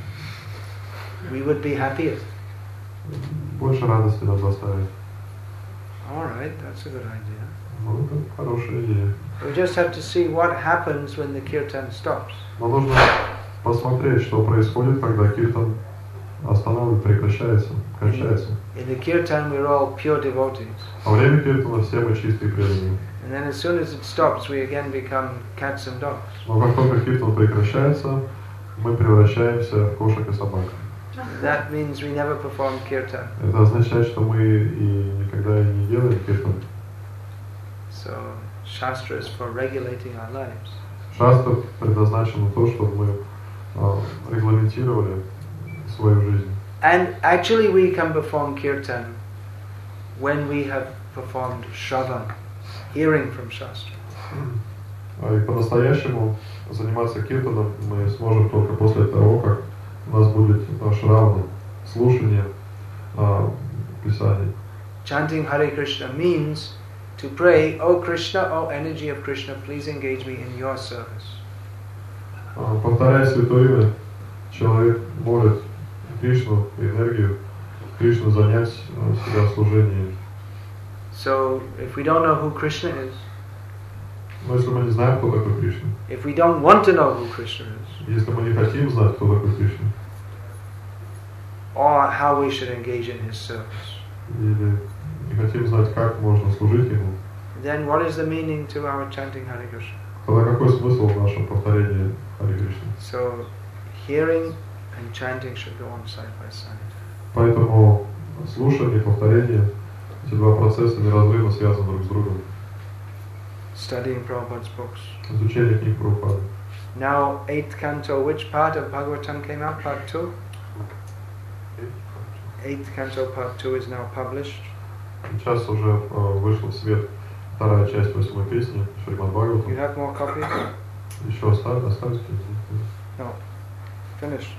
We would be happier. Больше радости нам доставит. All right, that's a good idea. Ну, это хорошая идея. We just have to see what happens when the kirtan stops. Но нужно посмотреть, что происходит, когда киртан останавливается, прекращается, кончается. In the kirtan, we're all pure devotees. Во время киртана все мы чистые преданные. And then as soon as it stops, we again become cats and dogs. Но как только киртан прекращается, мы превращаемся в кошек и собак. That means we never perform kirtan. Это означает, что мы и никогда и не делаем киртан. So, Shastra is for regulating our lives. Шастра предназначен на то, чтобы мы uh, регламентировали свою жизнь. And actually we can perform kirtan when we have performed shravan, hearing from Shastra. И по-настоящему заниматься киртаном мы сможем только после того, как у нас будет шравана, слушание uh, Писаний. Chanting Hare Krishna means to pray, "O Krishna, O energy of Krishna, please engage me in your service." Uh, повторяя святое имя, человек молит Кришну, энергию Кришну занять uh, себя в служении. So, if we don't know who Krishna is, Но если мы не знаем, кто такой Кришна, if we don't want to know who Krishna is, если мы не хотим знать, кто такой Кришна, or how we should engage in his service, или не хотим знать, как можно служить ему, then what is the meaning to our chanting Hare Krishna? тогда какой смысл в нашем повторении Харе Кришны? So, hearing and chanting should go on side by side. Поэтому слушание и повторение, эти два процесса неразрывно связаны друг с другом. Studying Prabhupada's books. Изучение книг Прабхупады. Now, eighth canto, which part of Bhagavatam came out? Part two? Eighth canto, part two is now published. Сейчас уже uh, вышла в свет вторая часть восьмой песни Шримад Бхагаватам. You have more copies? Еще остались? остались? No. Finished.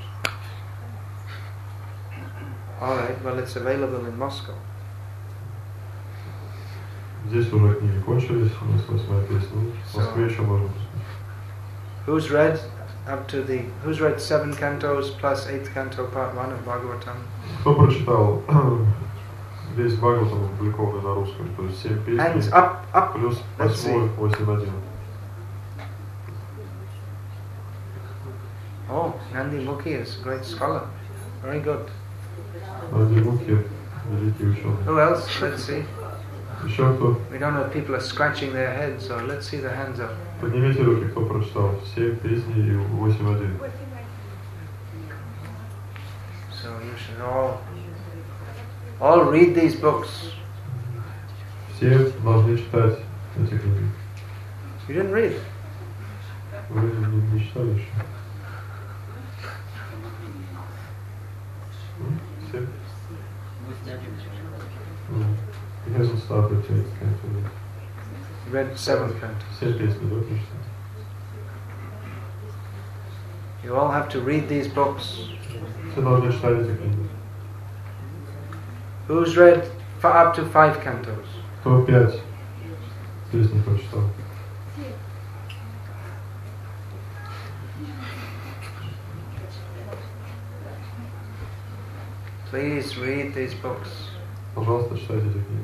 Alright, well it's available in Moscow. Здесь уже книги кончились, у нас восьмая песня. В Москве еще можно посмотреть. Who's read up to the, who's read seven cantos plus eighth canto part one of Bhagavatam? Кто прочитал весь Бхагаватам опубликованный на русском, то есть семь песней up, up. плюс восьмой, восемь один. Oh, Nandi Mukhi is a great scholar. Very good. Нанди Мукхи, великий ученый. Who else? Let's see. Еще кто? We don't know if people are scratching their heads, so let's see the hands up. Поднимите руки, кто прочитал семь песней и восемь один. So you should all, all read these books. Все должны читать эти книги. You didn't read? Вы не, не читали еще? Все? He hasn't started yet, can't you? You read seven cantos. Семь песней, да, прочитал? You all have to read these books. Все должны читать эти книги. Who's read for up to five cantos? Кто пять песней прочитал? Please read these books. Пожалуйста, читайте эти книги.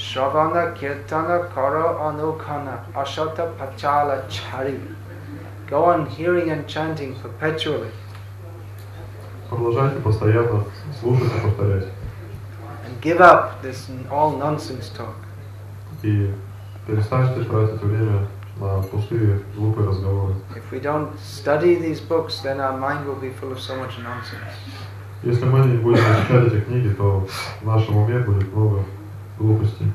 Shravana kirtana karo anukana ashata pachala chari Go on hearing and chanting perpetually. Продолжайте постоянно слушать и повторять. And give up this all nonsense talk. И перестаньте тратить время на пустые, глупые разговоры. If we don't study these books, then our mind will be full of so much nonsense. Если мы не будем изучать эти книги, то в нашем уме будет много глупостей.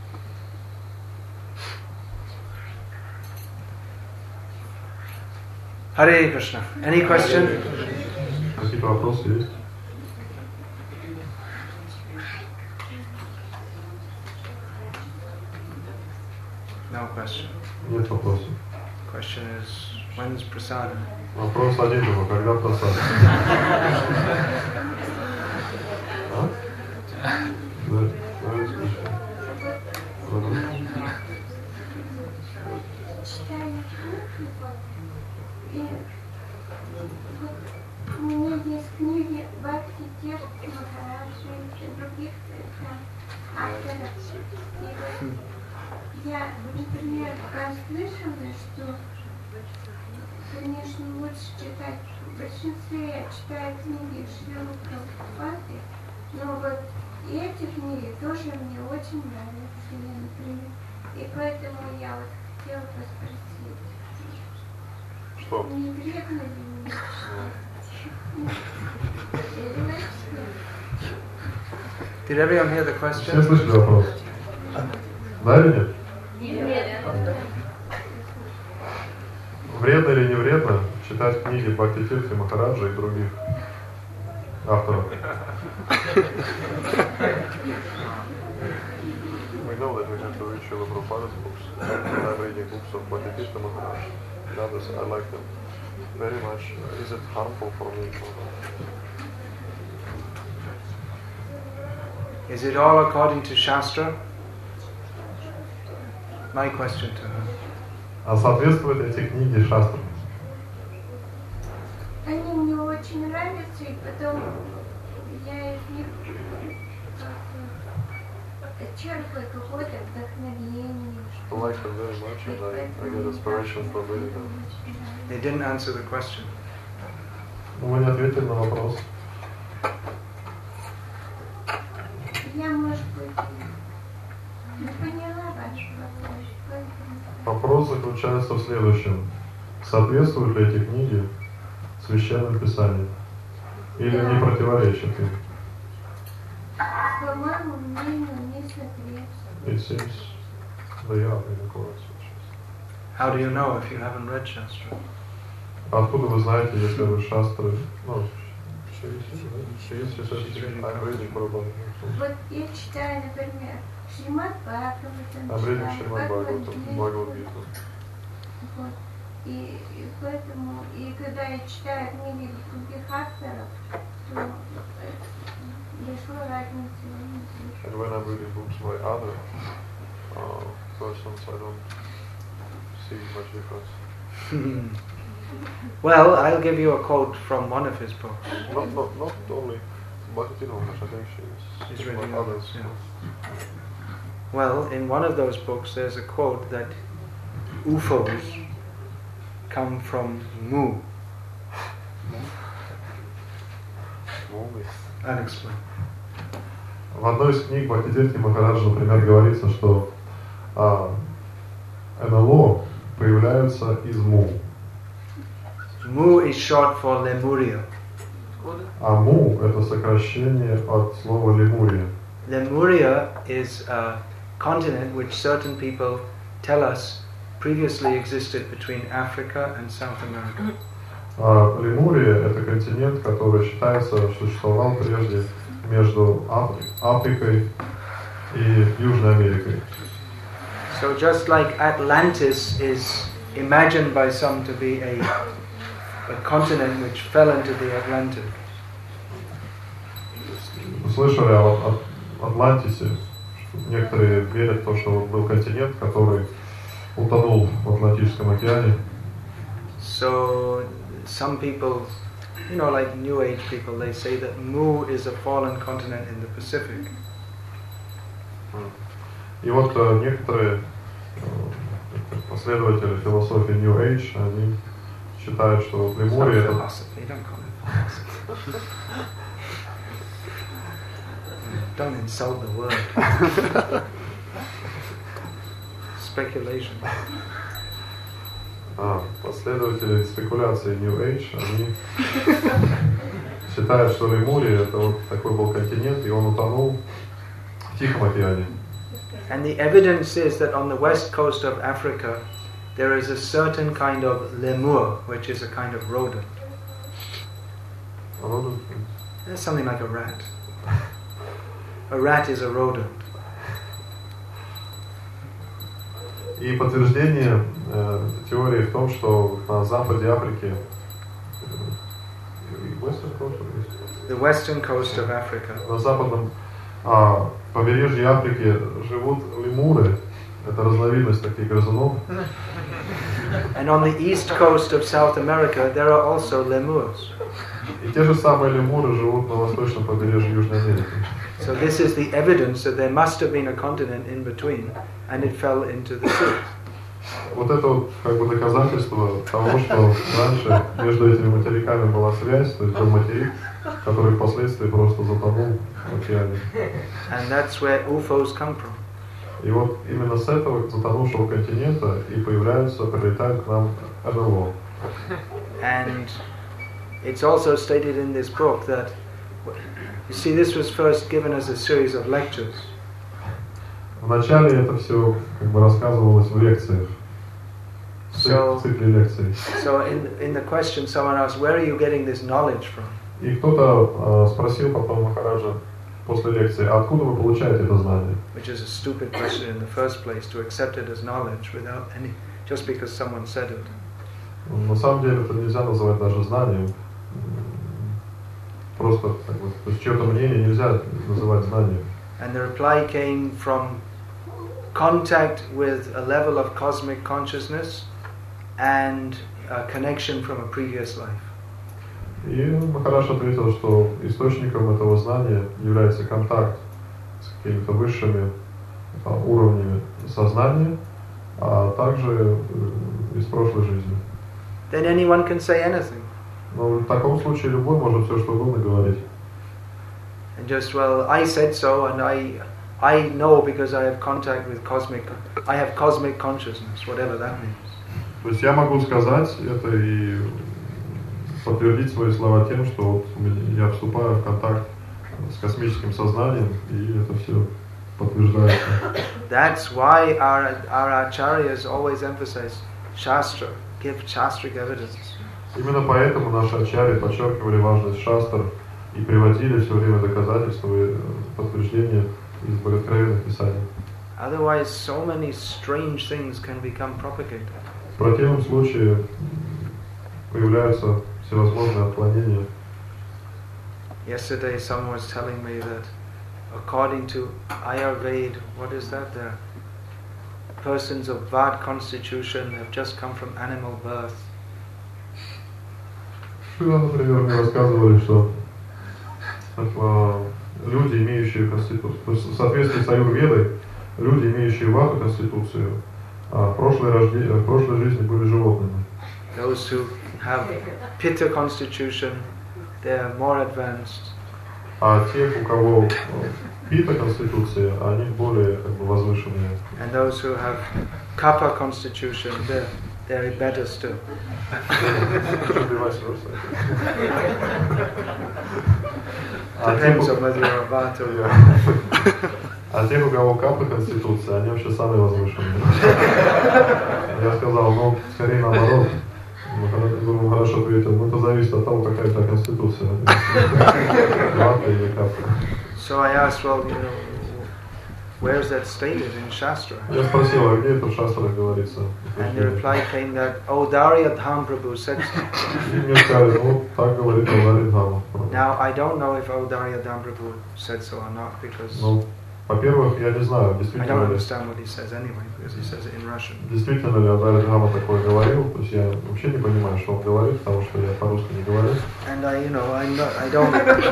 Hare Krishna. Any question? Какие-то вопросы есть? No question. Нет вопросов. Question is, when's prasada? Вопрос один был, когда просад? А? Да, да, слушай. У меня есть книги Бхакти Тиртха Махараджи и других авторов. И я, например, слышала, что, конечно, лучше читать. В большинстве я читаю книги Шрилы Прабхупады, но вот эти книги тоже мне очень нравятся, например. И поэтому я вот хотела поспросить. Что? Не вредно ли мне? Did everyone hear the Все question? слышали вопрос? Да или нет? Нет. Вредно или не вредно читать книги Бхакти Тиртха Махараджа и других авторов? We know that we have to read Srila Prabhupada's books. I'm reading books of Bhakti Tirath Maharaj. And others, I like them very much. Is it harmful for me? Is it all according to Shastra? My question to her. А соответствуют эти книги шастрам? Они мне очень нравятся, и потом я из них черпаю какое-то вдохновение. I like them very much and I, I get inspiration from reading them. They didn't answer the question. Ну, вы не ответили на вопрос. Я, может быть, не поняла ваш вопрос. Вопрос заключается в следующем. Соответствуют ли эти книги Священным Писанием? Или Да. не противоречат им? По моему мнению, не соответствует. It seems they are in accordance with Shastra. How do you know if you haven't read Shastra? Откуда вы знаете, если вы шастры? Ну, I'm reading Prabhupada. Вот я читаю, например, Шримад Бхагаватам. I'm reading Шримад Бхагаватам, Бхагавад-гиту. Вот. И, и поэтому, и когда я читаю книги других авторов, то э, большой разницы не вижу. And when I'm reading books by other uh, persons, I don't see much difference. Well, I'll give you a quote from one of his books. Not, not, not only Bhakti Maharaj, I think she is He's reading like others, others. yeah. Well, in one of those books there's a quote that U F Os come from Mu. Unexplained. В одной из книг Бхакти Тиртхи Махараджа, например, говорится, что а, эн эл о появляются из Му. Mu is short for Lemuria. А Му – это сокращение от слова Лемурия. Lemuria is a continent which certain people tell us previously existed between Africa and South America. А Лемурия – это континент, который считается, что существовал прежде между Афри- Африкой и Южной Америкой. So just like Atlantis is imagined by some to be a, a continent which fell into the Atlantic. Вы слышали о Атлантисе? Некоторые верят в то, что был континент, который утонул в Атлантическом океане. So some people, you know, like New Age people, they say that Mu is a fallen continent in the Pacific. И вот э, некоторые э, последователи философии New Age, они считают, что It's Лемурия not это... philosophy, don't call it philosophy. Don't insult the word. Speculation. А, последователи спекуляции New Age, они считают, что Лемурия это вот такой был континент, и он утонул в Тихом океане. And the evidence is that on the west coast of Africa there is a certain kind of lemur, which is a kind of rodent. Rodent? It's something like a rat. A rat is a rodent. И подтверждение э, теории в том, что на западе Африки, western coast, the western coast of Africa, на западном а, побережье Африки живут лемуры, это разновидность таких грызунов. And on the east coast of South America there are also lemurs. И те же самые лемуры живут на восточном побережье Южной Америки. So this is the evidence that there must have been a continent in between, and it fell into the sea. Вот это вот как бы доказательство того, что раньше между этими материками была связь, то есть был материк, который впоследствии просто затонул в океане. And that's where U F Os come from. И вот именно с этого затонувшего континента и появляются, прилетают к нам эн эл о. And it's also stated in this book that, you see, this was first given as a series of lectures. Вначале это все как бы рассказывалось в лекциях, So, в цикле лекций. so in in the question, someone asked, "Where are you getting this knowledge from?" И кто-то э, спросил потом Махараджа после лекции, откуда вы получаете это знание? Which is a stupid question in the first place, to accept it as knowledge without any, just because someone said it. На самом деле это нельзя называть даже знанием. Просто так вот, то есть чье-то мнение нельзя называть знанием. And the reply came from contact with a level of cosmic consciousness and a connection from a previous life. И Махарадж ответил, что источником этого знания является контакт с какими-то высшими а, уровнями сознания, а также из прошлой жизни. Then anyone can say anything. Но в таком случае любой может все что угодно говорить. And just, well, I said so, and I, I know because I have contact with cosmic, I have cosmic consciousness, whatever that means. То есть я могу сказать это и подтвердить свои слова тем, что вот я вступаю в контакт с космическим сознанием, и это все подтверждается. That's why our our acharyas always emphasize Shastra, give Shastric evidence. Именно поэтому наши ачарьи подчеркивали важность шастр и приводили все время доказательства и подтверждения из богооткровенных писаний. Otherwise, so many strange things can become propagated. В противном случае появляются всевозможные отклонения. Yesterday, someone was telling me that, according to Ayurveda, what is that there? Persons of Vad constitution have just come from animal birth. Вчера, например, мне рассказывали, что э, люди, имеющие конституцию, то есть в соответствии с Аюрведой, люди, имеющие Вату конституцию, а в прошлой, рожде... в прошлой жизни были животными. Those who have Pitta constitution, they are more advanced. А те, у кого Пита конституция, они более как бы возвышенные. And those who have Kapha constitution, they're, they're better still. Depends on whether you're a Vata or А те, у кого Капа конституция, они вообще самые возвышенные. Я сказал, ну, скорее наоборот. Гуру Махарадж ответил, ну, это зависит от того, какая у тебя конституция. Вата или Капа. So I asked, well, you know, where is that stated in Shastra? Я спросил, а где это в шастрах говорится? And the reply came that, oh, Darya Dham Prabhu said so. И мне сказали, ну, так говорит Аударья Дхама. Now, I don't know if Audarya Dham Prabhu said so or not, because Ну, во-первых, я не знаю, I don't действительно ли, understand what he says anyway, because he says it in Russian. действительно ли Аударья Дхама такое говорил. То есть я вообще не понимаю, что он говорит, потому что я по-русски не говорю. And I, you know, I'm not, I don't,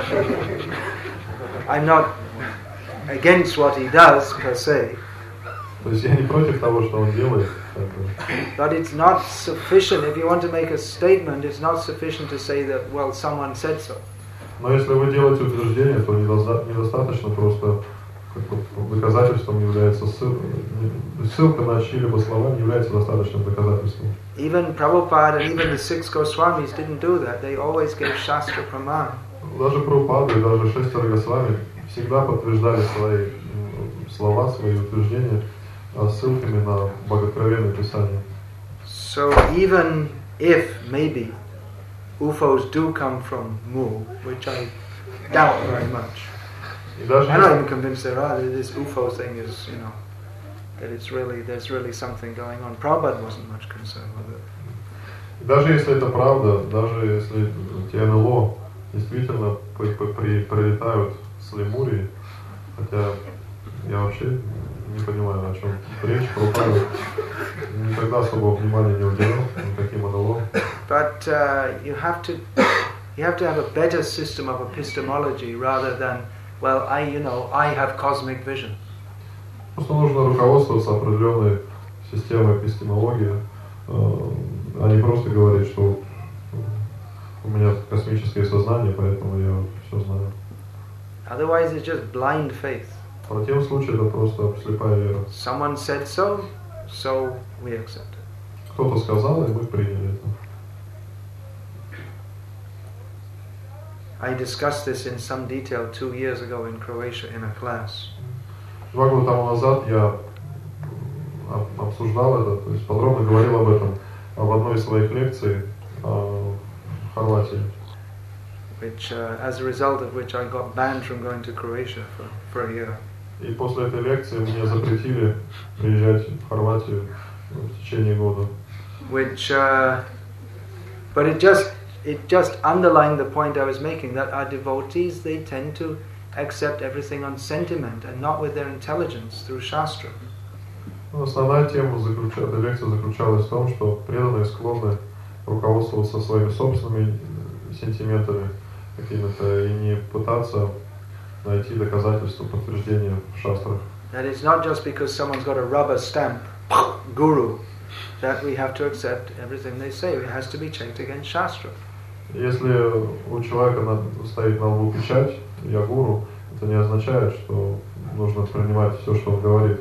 I'm not against what he does per se, То есть я не против того, что он делает, как бы. But it's not sufficient, if you want to make a statement, it's not sufficient to say that, well, someone said so. Но если вы делаете утверждение, то недостаточно просто как бы, доказательством является ссылка, ссылка на чьи-либо слова не является достаточным доказательством. Even Prabhupada and even the six Goswamis didn't do that. They always gave Shastra Praman. Даже Прабхупада и даже шестеро Госвами всегда подтверждали свои слова, свои утверждения ссылками на богоокровенное Писание. So even if maybe U F Os do come from Mu, which I doubt very much. I'm not even convinced there are. This U F O thing is, you know, that it's really, there's really something going on. Prabhupada wasn't much concerned with it. Даже если это правда, даже если те эн эл о действительно при, при, прилетают с Лемурии, хотя я вообще не понимаю, о чем речь, Прабхупада никогда особого внимания не уделял никаким эн эл о. But uh, you have to, you have to have a better system of epistemology rather than, well, I, you know, I have cosmic vision. Просто нужно руководствоваться определенной системой эпистемологии, а не просто говорить, что у меня космическое сознание, поэтому я все знаю. Otherwise, it's just blind faith. В противном случае это просто слепая вера. Someone said so, so we accept it. Кто-то сказал, и мы приняли это. I discussed this in some detail two years ago in Croatia in a class. Два года тому назад я обсуждал это, то есть подробно говорил об этом в одной из своих лекций в Хорватии. Which, uh, as a result of which I got banned from going to Croatia for, for a year. И после этой лекции мне запретили приезжать в Хорватию в течение года. Which, uh, but it just it just underlined the point I was making, that our devotees, they tend to accept everything on sentiment and not with their intelligence through Shastra. Основная тема заключалась, эта лекция заключалась в том, что преданные склонны руководствоваться своими собственными сентиментами какими-то и не пытаться найти доказательства, подтверждения в шастрах. That it's not just because someone's got a rubber stamp, guru, that we have to accept everything they say. It has to be checked against Shastra. Если у человека стоит на лбу печать, я гуру, это не означает, что нужно принимать все, что он говорит.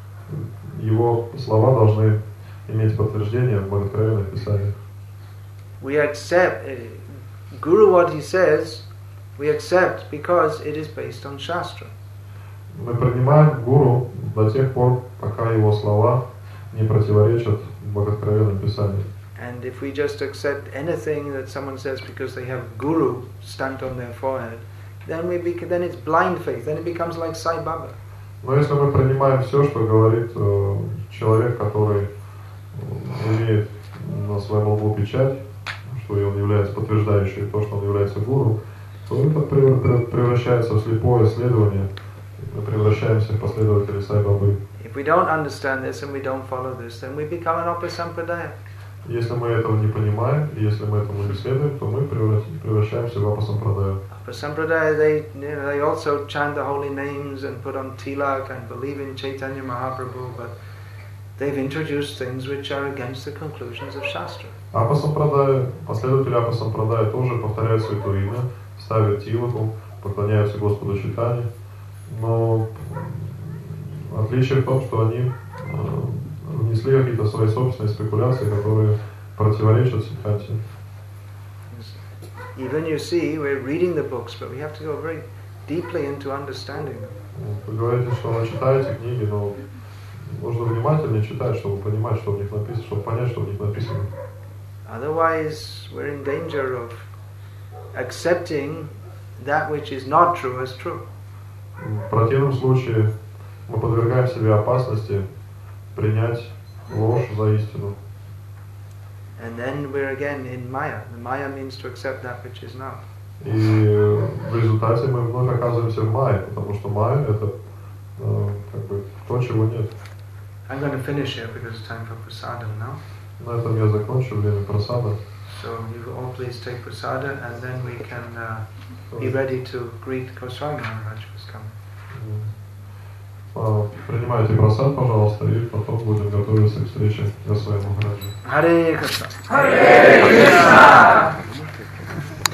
Его слова должны иметь подтверждение в богоокровенных писаниях. We accept uh, Guru, what he says, we accept because it is based on Shastra. Мы принимаем гуру до тех пор, пока его слова не противоречат богоокровенным писаниям. And if we just accept anything that someone says because they have Guru stamped on their forehead, then we bec- then it's blind faith. Then it becomes like Sai Baba. Но если мы принимаем все, что говорит э, человек, который э, имеет на своем лбу печать, что он является подтверждающей то, что он является гуру, то это превращается в слепое следование. Мы превращаемся в последователей Sai Baba. If we don't understand this and we don't follow this, then we become an Upasampradaya. Если мы этого не понимаем, и если мы этому не следуем, то мы превращаемся в Апасампрадаю. Upasampradaya, they, you know, they also chant the holy names and put on tilak and believe in Chaitanya Mahaprabhu, but they've introduced things which are against the conclusions of Shastra. Апасампрадая, последователи Апасампрадая тоже повторяют святое имя, ставят тилаку, поклоняются Господу Чайтанье, но отличие в том, что они внесли какие-то свои собственные спекуляции, которые противоречат Сиддханте. Even you see, we're reading the books, but we have to go very deeply into understanding them. Вы говорите, что вы читаете книги, но нужно внимательнее читать, чтобы понимать, что в них написано, чтобы понять, что в них написано. Otherwise, we're in danger of accepting that which is not true as true. В противном случае мы подвергаем себе опасности принять ложь за истину. And then we're again in Maya. The Maya means to accept that which is not. И в результате мы вновь оказываемся в Майе, потому что Майя это э, как бы то, чего нет. I'm going to finish here because it's time for prasadam now. На этом я закончу время прасада. So you all please take prasada, and then we can uh, be ready to greet Goswami Maharaj who's coming. Принимайте просад, пожалуйста, и потом будем готовиться к встрече для своего Махараджа. Харе Кришна. Харе Кришна.